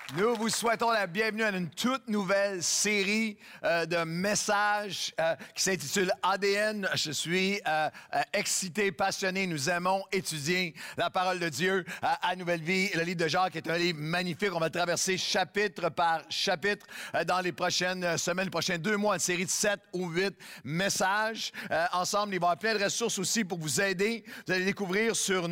Nous vous souhaitons la bienvenue à une toute nouvelle série de messages qui s'intitule ADN. Je suis excité, passionné. Nous aimons étudier la parole de Dieu à Nouvelle Vie. Le livre de Jacques est un livre magnifique. On va le traverser chapitre par chapitre dans les prochaines semaines, les prochains 2 mois, une série de 7 ou 8 messages. Ensemble, il va y avoir plein de ressources aussi pour vous aider. Vous allez découvrir sur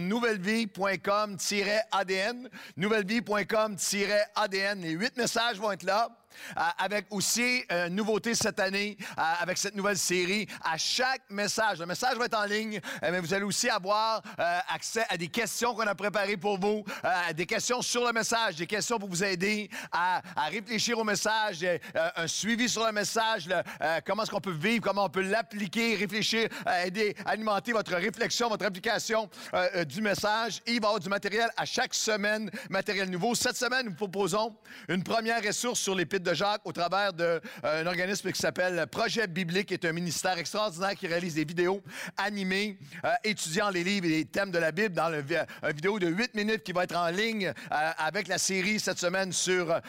nouvellevie.com-ADN, nouvellevie.com-ADN. Les 8 messages vont être là. Avec aussi une nouveauté cette année, avec cette nouvelle série. À chaque message, le message va être en ligne, mais vous allez aussi avoir accès à des questions qu'on a préparées pour vous, des questions sur le message, des questions pour vous aider à réfléchir au message, un suivi sur le message, comment est-ce qu'on peut vivre, comment on peut l'appliquer, réfléchir, aider, alimenter votre réflexion, votre application du message. Et il va y avoir du matériel à chaque semaine, matériel nouveau. Cette semaine, nous vous proposons une première ressource sur l'Épître de Jacques au travers d'un organisme qui s'appelle Projet Biblique, qui est un ministère extraordinaire qui réalise des vidéos animées étudiant les livres et les thèmes de la Bible dans une vidéo de 8 minutes qui va être en ligne avec la série cette semaine sur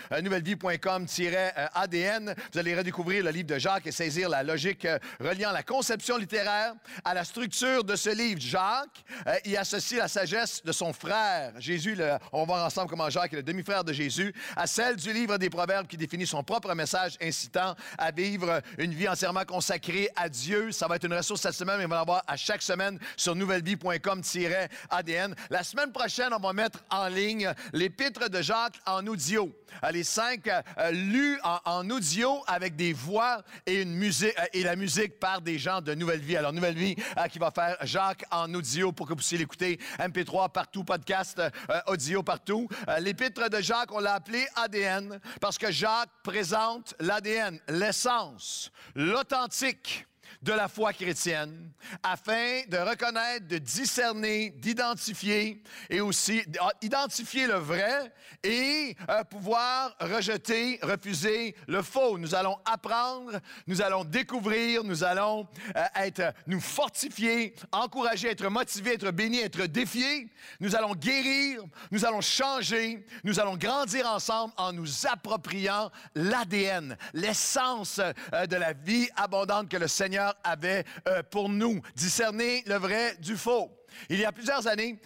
nouvellevie.com-ADN. Vous allez redécouvrir le livre de Jacques et saisir la logique reliant la conception littéraire à la structure de ce livre. Jacques y associe la sagesse de son frère, Jésus, on va voir ensemble comment Jacques est le demi-frère de Jésus, à celle du livre des Proverbes qui définit son propre message incitant à vivre une vie entièrement consacrée à Dieu. Ça va être une ressource cette semaine, mais on va l'avoir à chaque semaine sur nouvellevie.com-ADN. La semaine prochaine, on va mettre en ligne l'Épître de Jacques en audio. Les 5 lus en audio avec des voix et une musique et la musique par des gens de Nouvelle Vie. Alors, Nouvelle Vie qui va faire Jacques en audio pour que vous puissiez l'écouter. MP3 partout, podcast audio partout. L'Épître de Jacques, on l'a appelé ADN parce que Jacques présente l'ADN, l'essence, l'authentique de la foi chrétienne, afin de reconnaître, de discerner, d'identifier et aussi identifier le vrai et pouvoir rejeter, refuser le faux. Nous allons apprendre, nous allons découvrir, nous allons nous fortifier, encourager, être motivés, être bénis, être défiés. Nous allons guérir, nous allons changer, nous allons grandir ensemble en nous appropriant l'ADN, l'essence de la vie abondante que le Seigneur avait pour nous. Discerner le vrai du faux. Il y a plusieurs années,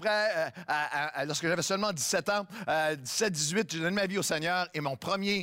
lorsque j'avais seulement 17 ans, 17-18, j'ai donné ma vie au Seigneur et mon premier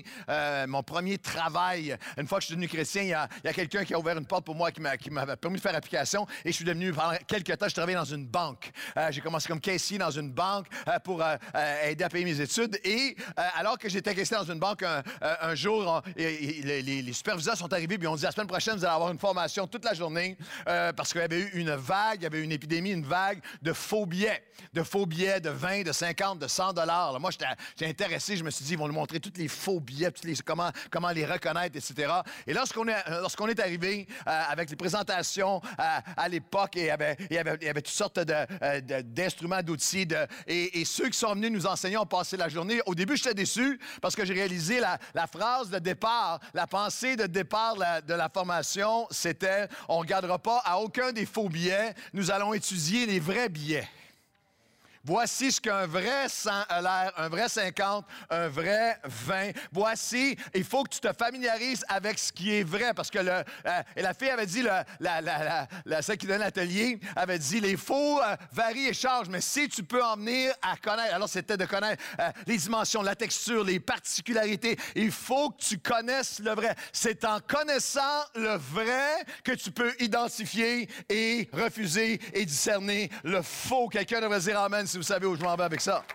travail, une fois que je suis devenu chrétien, il y a quelqu'un qui a ouvert une porte pour moi qui m'avait permis de faire application et je suis devenu, pendant quelques temps, je travaillais dans une banque. J'ai commencé comme caissier dans une banque pour aider à payer mes études et alors que j'étais caissier dans une banque, un jour, les superviseurs sont arrivés et ils ont dit la semaine prochaine, vous allez avoir une formation toute la journée parce qu'il y avait eu une vague, il y avait eu une épidémie, une vague de faux billets de 20, de 50, de 100 $. Alors moi, j'étais intéressé. Je me suis dit, ils vont nous montrer tous les faux billets, comment les reconnaître, etc. Et lorsqu'on est arrivé avec les présentations à l'époque, il y avait toutes sortes d'instruments, d'outils, et ceux qui sont venus nous enseigner ont passé la journée. Au début, j'étais déçu parce que j'ai réalisé la phrase de départ, la pensée de départ de la formation, c'était « On ne regardera pas à aucun des faux billets, nous allons étudier les vrais billets. » Voici ce qu'un vrai 100 a l'air, un vrai 50, un vrai 20. Voici, il faut que tu te familiarises avec ce qui est vrai. Parce que et la fille avait dit, celle qui donne l'atelier, avait dit, les faux varient et changent, mais si tu peux en venir à connaître, alors c'était de connaître les dimensions, la texture, les particularités. Il faut que tu connaisses le vrai. C'est en connaissant le vrai que tu peux identifier et refuser et discerner le faux. Quelqu'un devrait dire amen si vous savez où je m'en vais avec ça.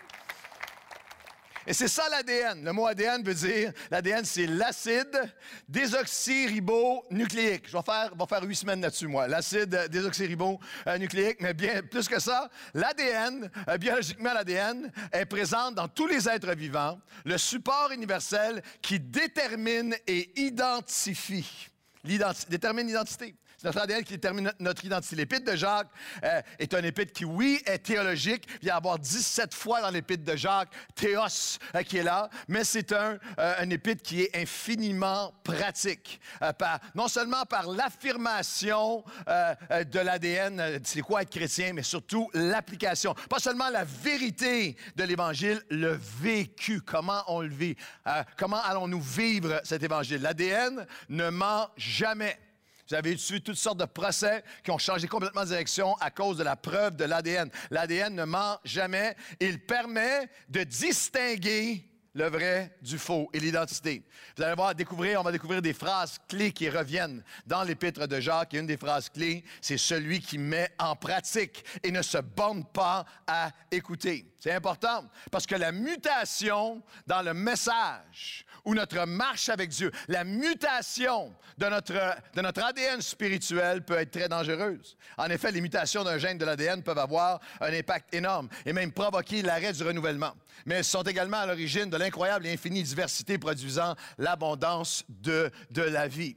Et c'est ça l'ADN. Le mot ADN veut dire, l'ADN c'est l'acide désoxyribonucléique. Je vais faire 8 semaines là-dessus, moi. L'acide désoxyribonucléique, mais bien plus que ça, l'ADN, biologiquement l'ADN, est présente dans tous les êtres vivants, le support universel qui détermine et identifie. Détermine l'identité. C'est notre ADN qui détermine notre identité. L'Épître de Jacques est un épître qui, oui, est théologique. Il va y avoir 17 fois dans l'Épître de Jacques, théos qui est là, mais c'est un épître qui est infiniment pratique. Non seulement par l'affirmation de l'ADN, c'est quoi être chrétien, mais surtout l'application. Pas seulement la vérité de l'Évangile, le vécu, comment on le vit. Comment allons-nous vivre cet Évangile? L'ADN ne ment jamais. Vous avez suivi toutes sortes de procès qui ont changé complètement de direction à cause de la preuve de l'ADN. L'ADN ne ment jamais. Il permet de distinguer le vrai du faux et l'identité. Vous allez voir, on va découvrir des phrases clés qui reviennent dans l'Épître de Jacques. Et une des phrases clés, c'est celui qui met en pratique et ne se borne pas à écouter. C'est important parce que la mutation dans le message ou notre marche avec Dieu, la mutation de notre ADN spirituel peut être très dangereuse. En effet, les mutations d'un gène de l'ADN peuvent avoir un impact énorme et même provoquer l'arrêt du renouvellement. Mais elles sont également à l'origine de l'incroyable et infinie diversité produisant l'abondance de la vie.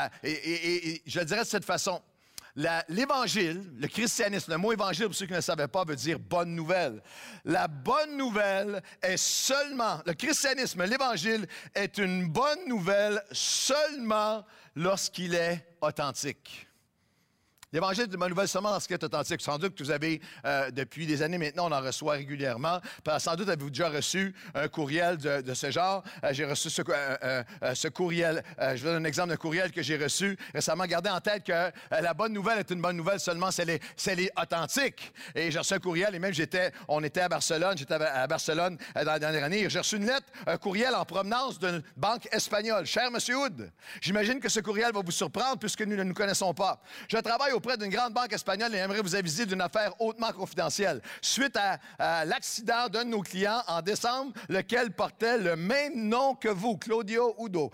Et je le dirais de cette façon. L'Évangile, le christianisme, le mot Évangile, pour ceux qui ne le savaient pas, veut dire bonne nouvelle. La bonne nouvelle est seulement, le christianisme, l'Évangile est une bonne nouvelle seulement lorsqu'il est authentique. L'Évangile est une bonne nouvelle seulement lorsqu'il est authentique. Sans doute que vous avez, depuis des années maintenant, on en reçoit régulièrement. Sans doute avez-vous déjà reçu un courriel de ce genre. J'ai reçu ce courriel. Je vous donne un exemple d'un courriel que j'ai reçu récemment. Gardez en tête que la bonne nouvelle est une bonne nouvelle seulement si elle est authentique. Et j'ai reçu un courriel et même on était à Barcelone. J'étais à Barcelone dans la dernière année. J'ai reçu une lettre, un courriel en provenance d'une banque espagnole. Cher M. Hood, j'imagine que ce courriel va vous surprendre puisque nous ne nous connaissons pas. Je travaille auprès d'une grande banque espagnole et aimerait vous aviser d'une affaire hautement confidentielle. Suite à l'accident d'un de nos clients en décembre, lequel portait le même nom que vous, Claudio Udo.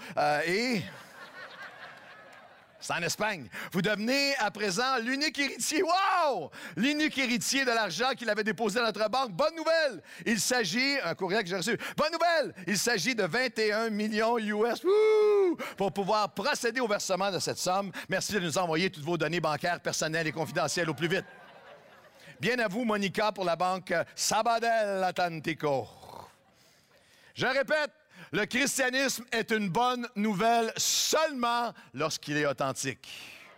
C'est en Espagne. Vous devenez à présent l'unique héritier. Wow! L'unique héritier de l'argent qu'il avait déposé dans notre banque. Bonne nouvelle! Il s'agit, un courriel que j'ai reçu. Bonne nouvelle! Il s'agit de 21 millions US. Wouh! Pour pouvoir procéder au versement de cette somme. Merci de nous envoyer toutes vos données bancaires personnelles et confidentielles au plus vite. Bien à vous, Monica, pour la banque Sabadell Atlantico. Je répète, le christianisme est une bonne nouvelle seulement lorsqu'il est authentique.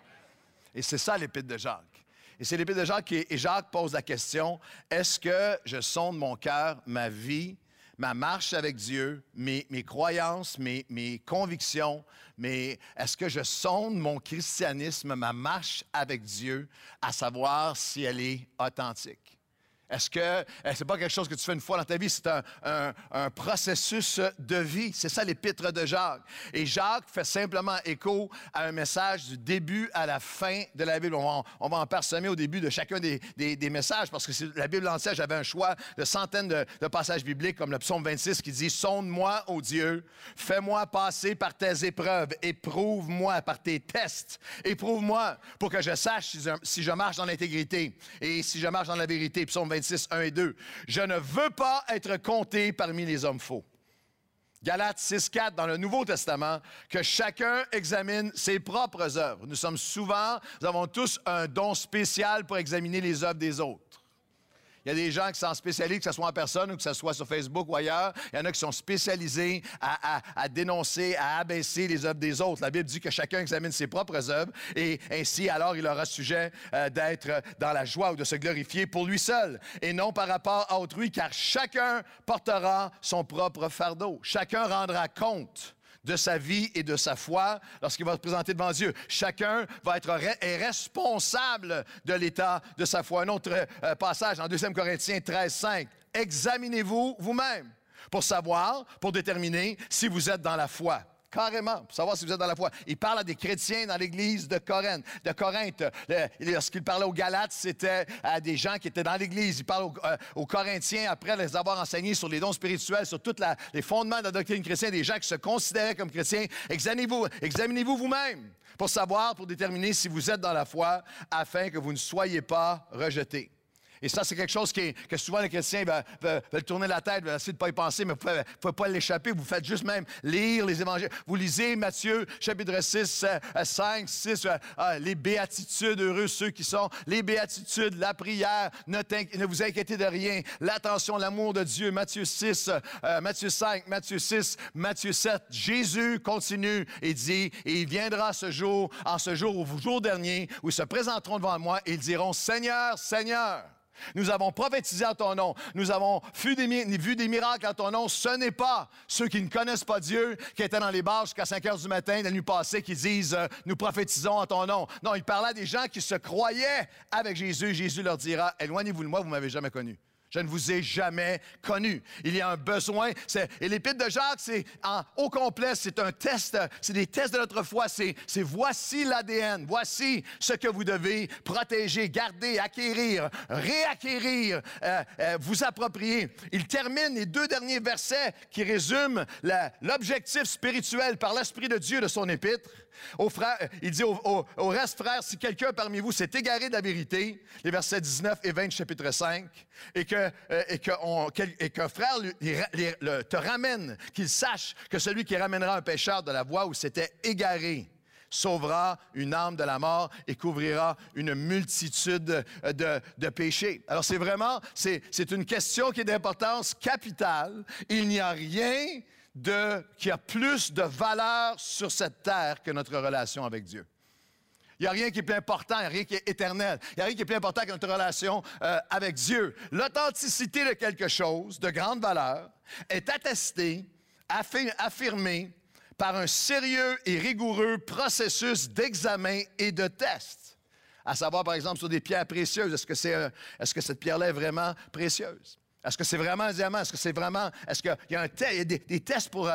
Et c'est ça l'Épître de Jacques. Et c'est l'Épître de Jacques et Jacques pose la question, est-ce que je sonde mon cœur, ma vie, ma marche avec Dieu, mes croyances, mes convictions, est-ce que je sonde mon christianisme, ma marche avec Dieu, à savoir si elle est authentique? Est-ce que c'est pas quelque chose que tu fais une fois dans ta vie? C'est un processus de vie. C'est ça l'Épître de Jacques. Et Jacques fait simplement écho à un message du début à la fin de la Bible. On va en parsemer au début de chacun des messages parce que la Bible entière, j'avais un choix de centaines de passages bibliques comme le psaume 26 qui dit « Sonde-moi, ô Dieu, fais-moi passer par tes épreuves, éprouve-moi par tes tests, éprouve-moi pour que je sache si je marche dans l'intégrité et si je marche dans la vérité. » Psaume 26, 1 et 2. « Je ne veux pas être compté parmi les hommes faux. » Galates 6, 4, dans le Nouveau Testament, que chacun examine ses propres œuvres. Nous avons tous un don spécial pour examiner les œuvres des autres. Il y a des gens qui sont spécialisés, que ce soit en personne ou que ce soit sur Facebook ou ailleurs. Il y en a qui sont spécialisés à dénoncer, à abaisser les œuvres des autres. La Bible dit que chacun examine ses propres œuvres et ainsi, alors, il aura sujet d'être dans la joie ou de se glorifier pour lui seul et non par rapport à autrui, car chacun portera son propre fardeau. Chacun rendra compte de sa vie et de sa foi lorsqu'il va se présenter devant Dieu. Chacun va être responsable de l'état de sa foi. Un autre passage en 2 Corinthiens 13, 5. « Examinez-vous vous-même pour déterminer si vous êtes dans la foi. » Carrément, pour savoir si vous êtes dans la foi. Il parle à des chrétiens dans l'église de Corinthe. Lorsqu'il parlait aux Galates, c'était à des gens qui étaient dans l'église. Il parle aux Corinthiens, après les avoir enseignés sur les dons spirituels, sur tous les fondements de la doctrine chrétienne, des gens qui se considéraient comme chrétiens. Examinez-vous vous-même pour déterminer si vous êtes dans la foi, afin que vous ne soyez pas rejetés. Et ça, c'est quelque chose que souvent les chrétiens veulent tourner la tête, veulent essayer de ne pas y penser, mais vous ne pouvez pas l'échapper. Vous faites juste même lire les évangiles. Vous lisez Matthieu, chapitre 6, 5, 6, les béatitudes, heureux ceux qui sont, les béatitudes, la prière, ne vous inquiétez de rien, l'attention, l'amour de Dieu, Matthieu 6, Matthieu 5, Matthieu 6, Matthieu 7. Jésus continue et dit, et il viendra ce jour, au jour dernier, où ils se présenteront devant moi et ils diront, Seigneur, Seigneur, nous avons prophétisé en ton nom. Nous avons vu des miracles en ton nom. Ce n'est pas ceux qui ne connaissent pas Dieu, qui étaient dans les bars jusqu'à 5 heures du matin, la nuit passée, qui disent nous prophétisons en ton nom. Non, il parlait à des gens qui se croyaient avec Jésus. Jésus leur dira, éloignez-vous de moi, vous ne m'avez jamais connu. Je ne vous ai jamais connu. Il y a un besoin. Et l'Épître de Jacques, c'est au complet, c'est un test, c'est des tests de notre foi. C'est voici l'ADN, voici ce que vous devez protéger, garder, acquérir, réacquérir, vous approprier. Il termine les 2 derniers versets qui résument l'objectif spirituel par l'Esprit de Dieu de son Épître. Il dit au reste, frères, si quelqu'un parmi vous s'est égaré de la vérité, les versets 19 et 20 du chapitre 5, et qu'un frère te ramène, qu'il sache que celui qui ramènera un pécheur de la voie où s'était égaré sauvera une âme de la mort et couvrira une multitude de péchés. Alors c'est une question qui est d'importance capitale. Il n'y a rien qui a plus de valeur sur cette terre que notre relation avec Dieu. Il n'y a rien qui est plus important, il n'y a rien qui est éternel. Il n'y a rien qui est plus important que notre relation avec Dieu. L'authenticité de quelque chose de grande valeur est attestée, affirmée par un sérieux et rigoureux processus d'examen et de test. À savoir, par exemple, sur des pierres précieuses, est-ce que cette pierre-là est vraiment précieuse? Est-ce que c'est vraiment un diamant? Est-ce qu'il y a des tests pour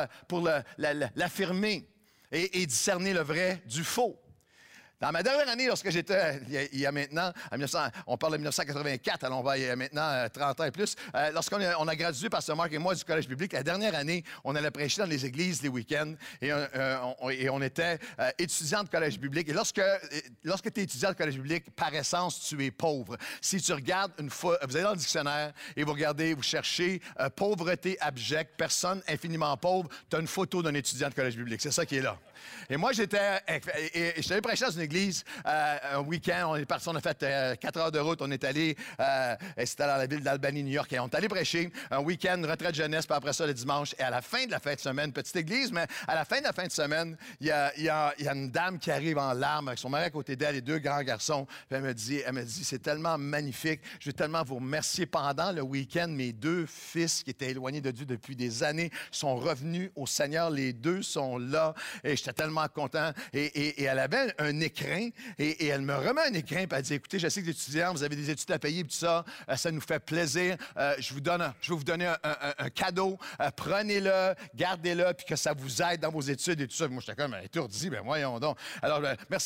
l'affirmer et discerner le vrai du faux? Dans ma dernière année, lorsque j'étais, il y a maintenant, on parle de 1984, alors on va il y a maintenant 30 ans et plus, lorsqu'on a gradué, Pasteur Marc et moi, du collège biblique, la dernière année, on allait prêcher dans les églises les week-ends et on était étudiants de collège biblique. Et lorsque tu es étudiant de collège biblique, par essence, tu es pauvre. Si tu regardes vous allez dans le dictionnaire et vous cherchez pauvreté abjecte, personne infiniment pauvre, tu as une photo d'un étudiant de collège biblique. C'est ça qui est là. Et moi, j'étais allé prêcher dans une église un week-end. On est parti, on a fait 4 heures de route. On est allé, c'était dans la ville d'Albany, New York. Et on est allé prêcher un week-end, une retraite jeunesse, puis après ça, le dimanche. Et à la fin de la fin de semaine, petite église, mais à la fin de la fin de semaine, il y a une dame qui arrive en larmes avec son mari à côté d'elle et 2 grands garçons. Puis elle me dit, c'est tellement magnifique. Je veux tellement vous remercier. Pendant le week-end, mes 2 fils qui étaient éloignés de Dieu depuis des années sont revenus au Seigneur. Les 2 sont là. Et j'étais tellement content. Et elle avait un écrin. Et elle me remet un écrin. Puis elle dit, écoutez, je sais que les étudiants, vous avez des études à payer. Puis tout ça, ça nous fait plaisir. Je vais vous donner un cadeau. Prenez-le, gardez-le, puis que ça vous aide dans vos études et tout ça. Moi, j'étais comme étourdi. Ben voyons donc. Alors,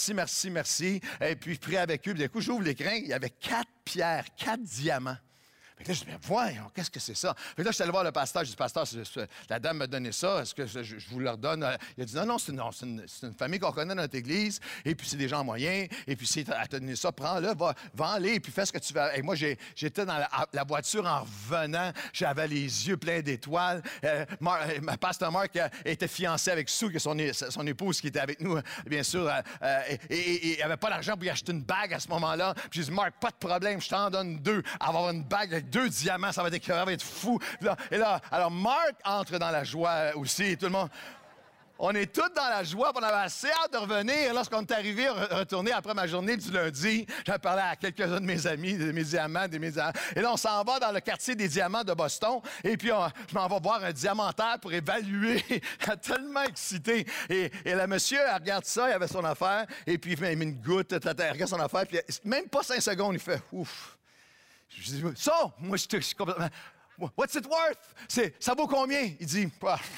merci. Et puis, je prie avec eux. Puis, d'un coup, j'ouvre l'écrin. Il y avait 4 pierres, 4 diamants. Fait que là, je me dis, voyons, qu'est-ce que c'est ça? Fait que là, je suis allé voir le pasteur. Je dis, pasteur, la dame m'a donné ça. Est-ce que je vous le redonne? Il a dit, non, c'est une famille qu'on connaît dans notre église. Et puis, c'est des gens moyens. Et puis, si elle t'a donné ça, prends-le, vends-les. Et puis, fais ce que tu veux. Et moi, j'étais dans la voiture en revenant. J'avais les yeux pleins d'étoiles. Pasteur Marc était fiancé avec Sue, qui est son épouse qui était avec nous, bien sûr. Et il n'avait pas l'argent pour y acheter une bague à ce moment-là. Puis, j'ai dit, Marc, pas de problème, je t'en donne 2. Avoir une bague avec 2 diamants, ça va être fou. Et là, alors Marc entre dans la joie aussi. Tout le monde. On est tous dans la joie. On avait assez hâte de revenir. Lorsqu'on est arrivé, retourné après ma journée du lundi, j'avais parlé à quelques-uns de mes amis, de mes diamants, Et là, on s'en va dans le quartier des diamants de Boston. Et puis, je m'en vais voir un diamantaire pour évaluer. Tellement excité. Et le monsieur, elle regarde ça, il avait son affaire. Et puis, il met une goutte, il regarde son affaire. Puis, même pas 5 secondes, il fait ouf. Je dis, ça, moi, je suis complètement. What's it worth? Ça vaut combien? Il dit,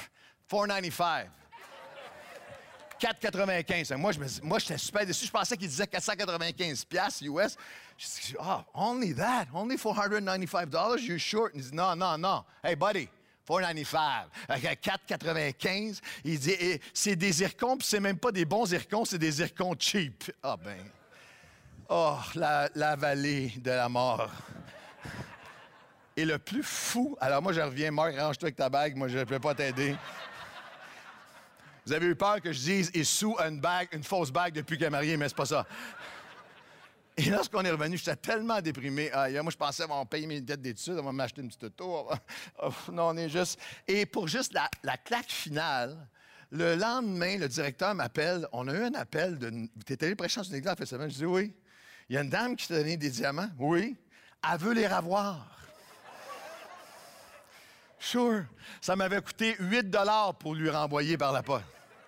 $4.95. 4,95. Moi, j'étais super déçu. Je pensais qu'il disait 495 $US. Je dis, only that? Only $495? You're short? Il dit, non. Hey, buddy. 4,95. 4,95. Il dit, c'est des zircons, puis c'est même pas des bons zircons, c'est des zircons cheap. Ah, ben. Oh, la vallée de la mort. Et le plus fou, alors moi je reviens, Marc, range-toi avec ta bague, moi je ne peux pas t'aider. Vous avez eu peur que je dise « il sous une bague, une fausse bague depuis qu'elle est mariée », mais c'est pas ça. Et lorsqu'on est revenu, j'étais tellement déprimé. Moi, je pensais, on va payer mes dettes d'études, on va m'acheter une petite auto. Non, on est juste... Et pour juste la claque finale, le lendemain, le directeur m'appelle. On a eu un appel de... Tu es allé prêcher dans une église en fait semaine? Je dis oui. Il y a une dame qui t'a donné des diamants? Oui. Elle veut les ravoir. Sure. Ça m'avait coûté 8 $ pour lui renvoyer par la poste.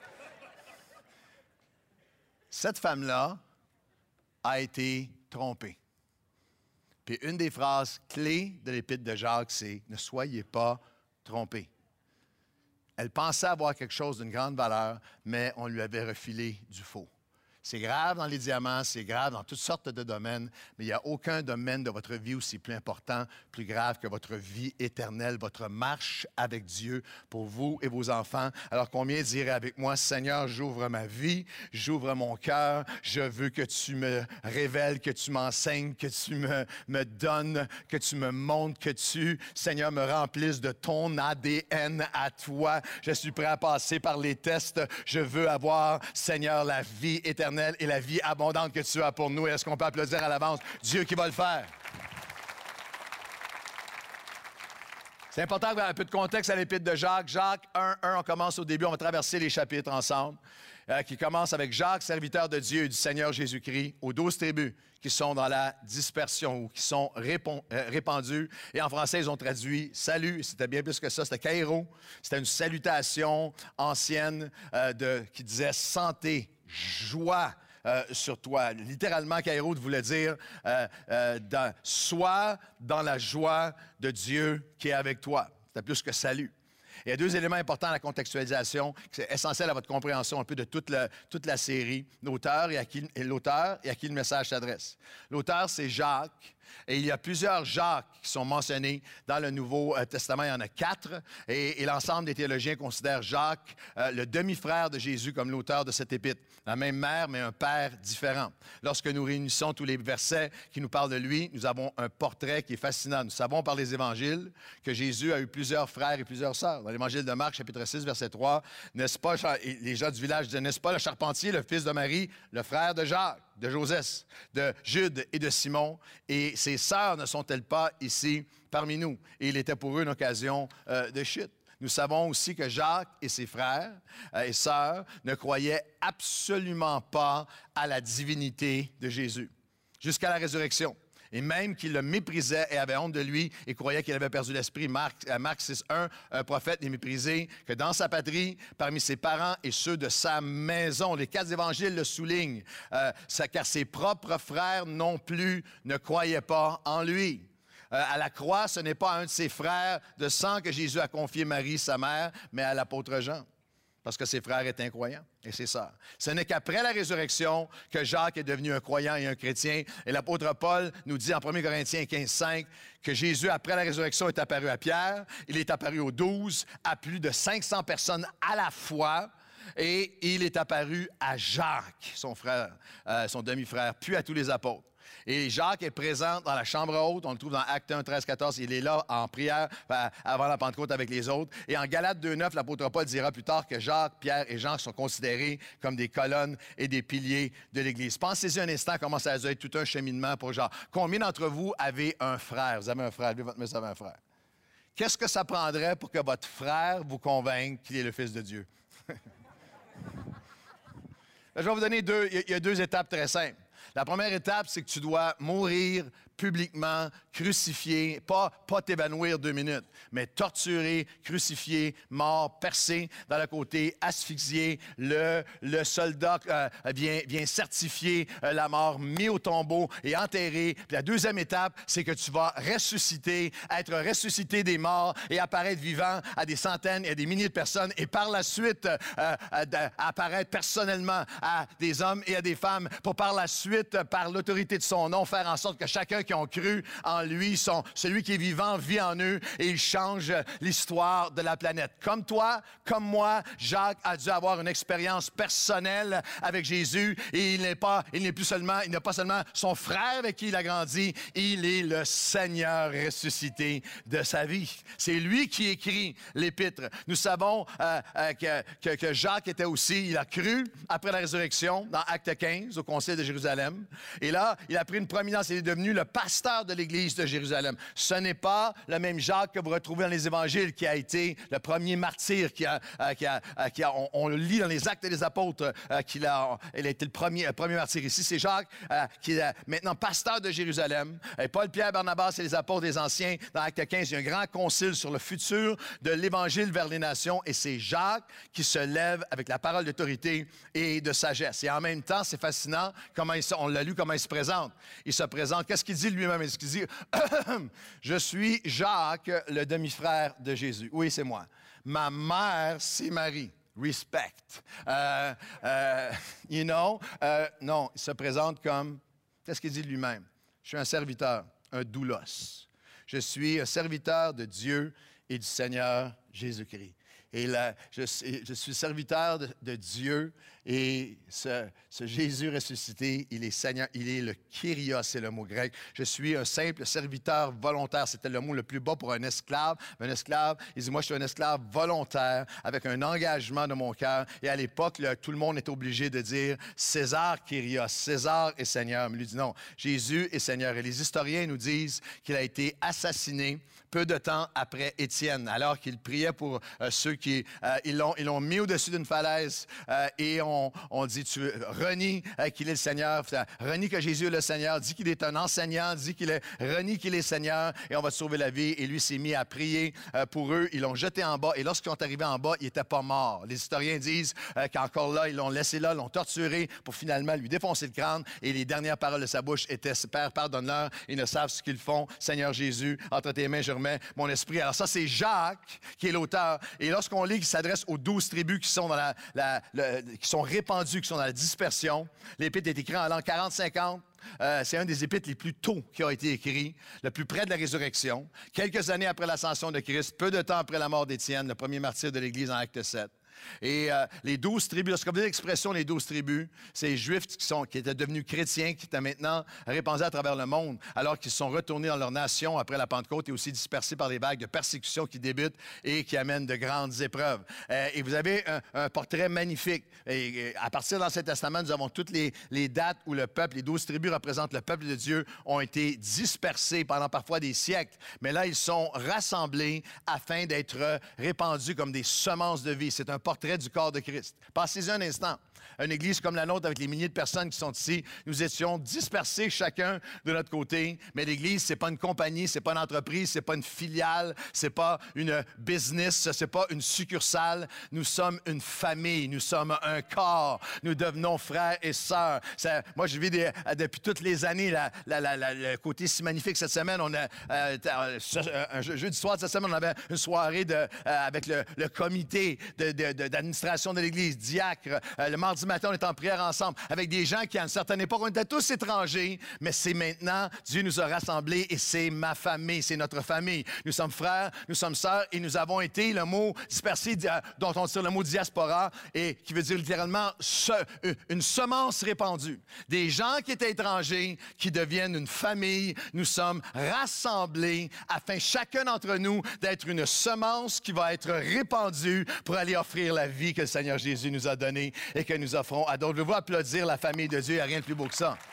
Cette femme-là a été trompée. Puis une des phrases clés de l'Épître de Jacques, c'est « Ne soyez pas trompés ». Elle pensait avoir quelque chose d'une grande valeur, mais on lui avait refilé du faux. C'est grave dans les diamants, c'est grave dans toutes sortes de domaines, mais il n'y a aucun domaine de votre vie aussi plus important, plus grave que votre vie éternelle, votre marche avec Dieu pour vous et vos enfants. Alors combien diraient avec moi, Seigneur, j'ouvre ma vie, j'ouvre mon cœur, je veux que tu me révèles, que tu m'enseignes, que tu me donnes, que tu me montres, que tu, Seigneur, me remplisses de ton ADN à toi. Je suis prêt à passer par les tests. Je veux avoir, Seigneur, la vie éternelle et la vie abondante que tu as pour nous. Est-ce qu'on peut applaudir à l'avance Dieu qui va le faire? C'est important d'avoir un peu de contexte à l'Épître de Jacques. Jacques 1:1, on commence au début, on va traverser les chapitres ensemble, qui commence avec Jacques, serviteur de Dieu et du Seigneur Jésus-Christ, aux 12 tribus qui sont dans la dispersion ou qui sont répandues. Et en français, ils ont traduit « salut ». C'était bien plus que ça, c'était « kairo ». C'était une salutation ancienne qui disait « santé ». Joie sur toi. Littéralement, Kairo voulait dire sois dans la joie de Dieu qui est avec toi. C'était plus que salut. Il y a deux éléments importants à la contextualisation, qui sont essentiels à votre compréhension un peu de toute la série. L'auteur et à qui le message s'adresse. L'auteur, c'est Jacques. Et il y a plusieurs Jacques qui sont mentionnés dans le Nouveau Testament. Il y en a 4. Et l'ensemble des théologiens considèrent Jacques, le demi-frère de Jésus, comme l'auteur de cette épître. La même mère, mais un père différent. Lorsque nous réunissons tous les versets qui nous parlent de lui, nous avons un portrait qui est fascinant. Nous savons par les évangiles que Jésus a eu plusieurs frères et plusieurs sœurs. Dans l'évangile de Marc, chapitre 6, verset 3, n'est-ce pas, les gens du village disaient, n'est-ce pas le charpentier, le fils de Marie, le frère de Jacques, de Joseph, de Jude et de Simon, et ses sœurs ne sont-elles pas ici parmi nous? Et il était pour eux une occasion de chute. Nous savons aussi que Jacques et ses frères et sœurs ne croyaient absolument pas à la divinité de Jésus, jusqu'à la résurrection. Et même qu'ils le méprisaient et avaient honte de lui et croyaient qu'il avait perdu l'esprit. Marc 6:1, un prophète n'est méprisé que dans sa patrie, parmi ses parents et ceux de sa maison. Les 4 évangiles le soulignent, car ses propres frères non plus ne croyaient pas en lui. À la croix, ce n'est pas à un de ses frères de sang que Jésus a confié Marie, sa mère, mais à l'apôtre Jean, parce que ses frères étaient incroyants et ses sœurs. Ce n'est qu'après la résurrection que Jacques est devenu un croyant et un chrétien. Et l'apôtre Paul nous dit en 1 Corinthiens 15:5 que Jésus, après la résurrection, est apparu à Pierre, il est apparu aux 12, à plus de 500 personnes à la fois, et il est apparu à Jacques, son frère, son demi-frère, puis à tous les apôtres. Et Jacques est présent dans la chambre haute. On le trouve dans Actes 1, 13, 14. Il est là en prière avant la Pentecôte avec les autres. Et en Galates 2, 9, l'apôtre Paul dira plus tard que Jacques, Pierre et Jean sont considérés comme des colonnes et des piliers de l'Église. Pensez-y un instant comment ça a été tout un cheminement pour Jacques. Combien d'entre vous avez un frère? Vous avez un frère. Levez votre main, vous avez un frère. Qu'est-ce que ça prendrait pour que votre frère vous convainque qu'il est le Fils de Dieu? Je vais vous donner il y a 2 étapes très simples. La première étape, c'est que tu dois mourir publiquement, crucifié, pas t'évanouir 2 minutes, mais torturé, crucifié, mort, percé dans le côté, asphyxié, le soldat vient certifier la mort, mis au tombeau et enterré. Puis la deuxième étape, c'est que tu vas ressusciter, être ressuscité des morts et apparaître vivant à des centaines et à des milliers de personnes et par la suite apparaître personnellement à des hommes et à des femmes pour par la suite, par l'autorité de son nom, faire en sorte que chacun qui ont cru en lui, celui qui est vivant vit en eux et il change l'histoire de la planète. Comme toi, comme moi, Jacques a dû avoir une expérience personnelle avec Jésus et il n'a pas seulement son frère avec qui il a grandi, il est le Seigneur ressuscité de sa vie. C'est lui qui écrit l'Épître. Nous savons que Jacques était aussi, il a cru après la résurrection dans Acte 15 au Concile de Jérusalem. Et là, il a pris une prominence, il est devenu le pasteur de l'Église de Jérusalem. Ce n'est pas le même Jacques que vous retrouvez dans les Évangiles qui a été le premier martyr, on le lit dans les Actes des Apôtres, il a été le premier martyr. Ici, c'est Jacques qui est maintenant pasteur de Jérusalem. Et Paul, Pierre, Barnabas et les apôtres des anciens, dans Acte 15, il y a un grand concile sur le futur de l'Évangile vers les nations. Et c'est Jacques qui se lève avec la parole d'autorité et de sagesse. Et en même temps, c'est fascinant, on l'a lu, comment il se présente. Il se présente, qu'est-ce qu'il dit lui-même? Est-ce qu'il dit « Je suis Jacques, le demi-frère de Jésus. » Oui, c'est moi. Ma mère, c'est Marie. Respect. Non, il se présente comme, qu'est-ce qu'il dit de lui-même? Je suis un serviteur, un doulos. Je suis un serviteur de Dieu et du Seigneur Jésus-Christ. Et là, je suis serviteur de Dieu et ce Jésus ressuscité, il est Seigneur, il est le Kyrios, c'est le mot grec. Je suis un simple serviteur volontaire. C'était le mot le plus bas pour un esclave. Un esclave, il dit, moi, je suis un esclave volontaire avec un engagement de mon cœur. Et à l'époque, tout le monde est obligé de dire César Kyrios, César est Seigneur. Mais lui dit non, Jésus est Seigneur. Et les historiens nous disent qu'il a été assassiné peu de temps après Étienne, alors qu'il priait pour ceux qui... ils l'ont mis au-dessus d'une falaise et on dit, tu renies qu'il est le Seigneur, renie que Jésus est le Seigneur, dis qu'il est un enseignant, renie qu'il est Seigneur et on va te sauver la vie. Et lui s'est mis à prier pour eux. Ils l'ont jeté en bas et lorsqu'ils sont arrivés en bas, il n'était pas mort. Les historiens disent qu'encore là, ils l'ont laissé là, l'ont torturé pour finalement lui défoncer le crâne et les dernières paroles de sa bouche étaient « Père, pardonne-leur, ils ne savent ce qu'ils font. Seigneur Jésus, entre tes mains, je remets mon esprit. » Alors ça, c'est Jacques qui est l'auteur. Et lorsqu'on lit qu'il s'adresse aux 12 tribus qui sont qui sont répandues, qui sont dans la dispersion, l'Épître est écrit en l'an 40-50. C'est un des épîtres les plus tôt qui a été écrit, le plus près de la résurrection, quelques années après l'ascension de Christ, peu de temps après la mort d'Étienne, le premier martyr de l'Église en Acte 7. Et les 12 tribus, lorsqu'on dit l'expression les 12 tribus, c'est les Juifs qui étaient devenus chrétiens, qui étaient maintenant répandus à travers le monde, alors qu'ils sont retournés dans leur nation après la Pentecôte et aussi dispersés par des vagues de persécution qui débutent et qui amènent de grandes épreuves. Et vous avez un portrait magnifique. Et à partir de l'Ancien Testament, nous avons toutes les dates où le peuple, les 12 tribus représentent le peuple de Dieu, ont été dispersés pendant parfois des siècles. Mais là, ils sont rassemblés afin d'être répandus comme des semences de vie. C'est un portrait du corps de Christ. Pensez-y un instant. Une église comme la nôtre, avec les milliers de personnes qui sont ici, nous étions dispersés chacun de notre côté, mais l'église, c'est pas une compagnie, c'est pas une entreprise, c'est pas une filiale, c'est pas une business, c'est pas une succursale. Nous sommes une famille, nous sommes un corps, nous devenons frères et sœurs. Moi, je vis depuis toutes les années le côté si magnifique. Cette semaine, on a un jeudi soir de cette semaine, on avait une soirée avec le comité d'administration de l'église, diacre. Le mardi matin, on est en prière ensemble avec des gens qui, à une certaine époque, on était tous étrangers, mais c'est maintenant, Dieu nous a rassemblés et c'est ma famille, c'est notre famille. Nous sommes frères, nous sommes sœurs et nous avons été, le mot dispersé, dont on tire le mot diaspora, et qui veut dire littéralement une semence répandue. Des gens qui étaient étrangers, qui deviennent une famille. Nous sommes rassemblés afin, chacun d'entre nous, d'être une semence qui va être répandue pour aller offrir la vie que le Seigneur Jésus nous a donnée et que nous offrons à d'autres. Je veux vous applaudir la famille de Dieu, il n'y a rien de plus beau que ça.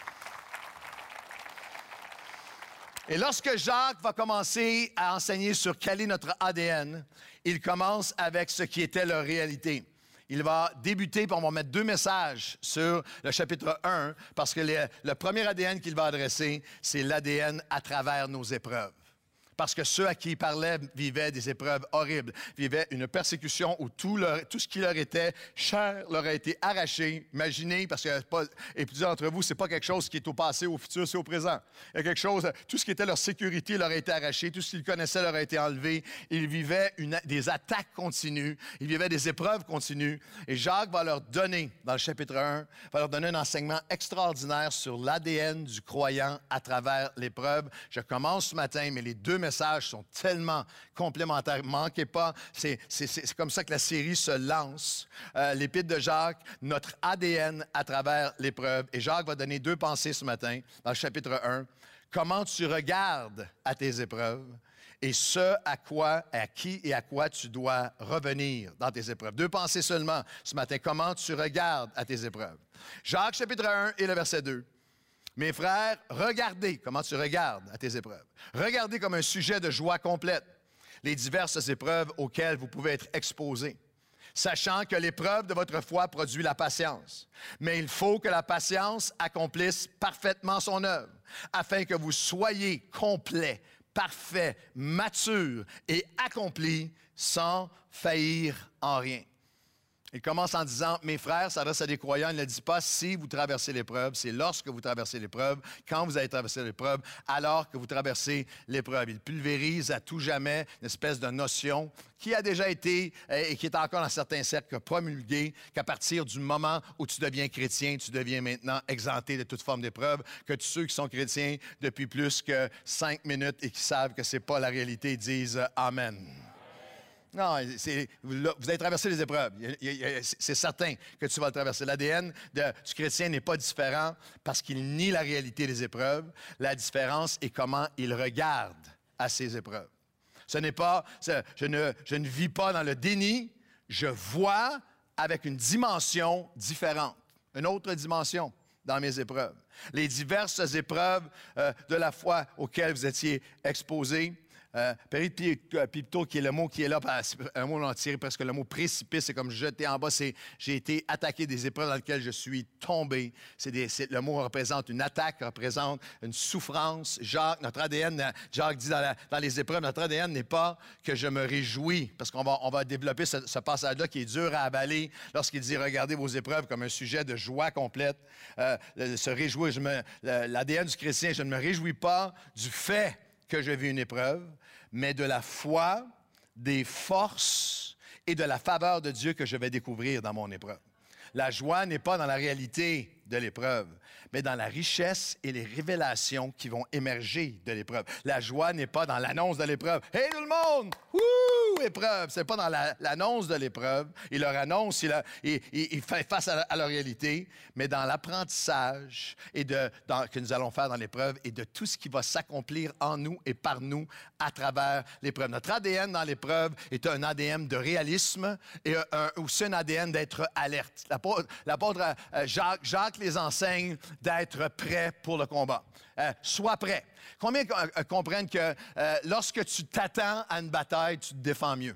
Et lorsque Jacques va commencer à enseigner sur quel est notre ADN, il commence avec ce qui était leur réalité. Il va débuter, puis on va mettre 2 messages sur le chapitre 1, parce que le premier ADN qu'il va adresser, c'est l'ADN à travers nos épreuves. Parce que ceux à qui il parlait vivaient des épreuves horribles, vivaient une persécution où tout ce qui leur était cher leur a été arraché. Imaginez, parce que et plusieurs d'entre vous, c'est pas quelque chose qui est au passé, au futur, c'est au présent. Il y a quelque chose, tout ce qui était leur sécurité leur a été arraché, tout ce qu'ils connaissaient leur a été enlevé. Ils vivaient des attaques continues, ils vivaient des épreuves continues. Et Jacques va leur donner, dans le chapitre 1, va leur donner un enseignement extraordinaire sur l'ADN du croyant à travers l'épreuve. Je commence ce matin, mais les deux messages sont tellement complémentaires. Manquez pas, c'est comme ça que la série se lance. L'Épître de Jacques, notre ADN à travers l'épreuve. Et Jacques va donner deux pensées ce matin, dans le chapitre 1. Comment tu regardes à tes épreuves et ce à qui et à quoi tu dois revenir dans tes épreuves. Deux pensées seulement ce matin. Comment tu regardes à tes épreuves. Jacques, chapitre 1 et le verset 2. Mes frères, regardez comment tu regardes à tes épreuves. Regardez comme un sujet de joie complète les diverses épreuves auxquelles vous pouvez être exposés, sachant que l'épreuve de votre foi produit la patience. Mais il faut que la patience accomplisse parfaitement son œuvre, afin que vous soyez complets, parfaits, matures et accomplis sans faillir en rien. Il commence en disant, mes frères, ça s'adresse à des croyants. Il ne dit pas si vous traversez l'épreuve, c'est lorsque vous traversez l'épreuve, quand vous allez traverser l'épreuve, alors que vous traversez l'épreuve. Il pulvérise à tout jamais une espèce de notion qui a déjà été et qui est encore dans certains cercles promulguée, qu'à partir du moment où tu deviens chrétien, tu deviens maintenant exempté de toute forme d'épreuve, que tous ceux qui sont chrétiens depuis plus que 5 minutes et qui savent que ce n'est pas la réalité disent « Amen ». Non, vous allez traverser les épreuves. C'est certain que tu vas le traverser. L'ADN du chrétien n'est pas différent parce qu'il nie la réalité des épreuves. La différence est comment il regarde à ces épreuves. Ce n'est pas, je ne vis pas dans le déni, je vois avec une dimension différente, une autre dimension dans mes épreuves. Les diverses épreuves de la foi auxquelles vous étiez exposés. Péripito, qui est le mot qui est là, un mot on en tire presque le mot précipice, c'est comme jeter en bas, j'ai été attaqué des épreuves dans lesquelles je suis tombé. Le mot représente une attaque, représente une souffrance. Jacques, notre ADN, Jacques dit dans les épreuves, notre ADN n'est pas que je me réjouis, parce qu'on va développer ce passage-là qui est dur à avaler lorsqu'il dit regardez vos épreuves comme un sujet de joie complète. Se réjouir, l'ADN du chrétien, je ne me réjouis pas du fait que je vis une épreuve, mais de la foi, des forces et de la faveur de Dieu que je vais découvrir dans mon épreuve. La joie n'est pas dans la réalité de l'épreuve, mais dans la richesse et les révélations qui vont émerger de l'épreuve. La joie n'est pas dans l'annonce de l'épreuve. « Hey tout le monde! Wouh! Épreuve! » C'est pas dans l'annonce de l'épreuve. Il leur annonce, il fait face à leur réalité, mais dans l'apprentissage que nous allons faire dans l'épreuve et de tout ce qui va s'accomplir en nous et par nous à travers l'épreuve. Notre ADN dans l'épreuve est un ADN de réalisme et aussi un ADN d'être alerte. L'apôtre Jacques les enseigne d'être prêt pour le combat. Sois prêt. Combien comprennent que lorsque tu t'attends à une bataille, tu te défends mieux?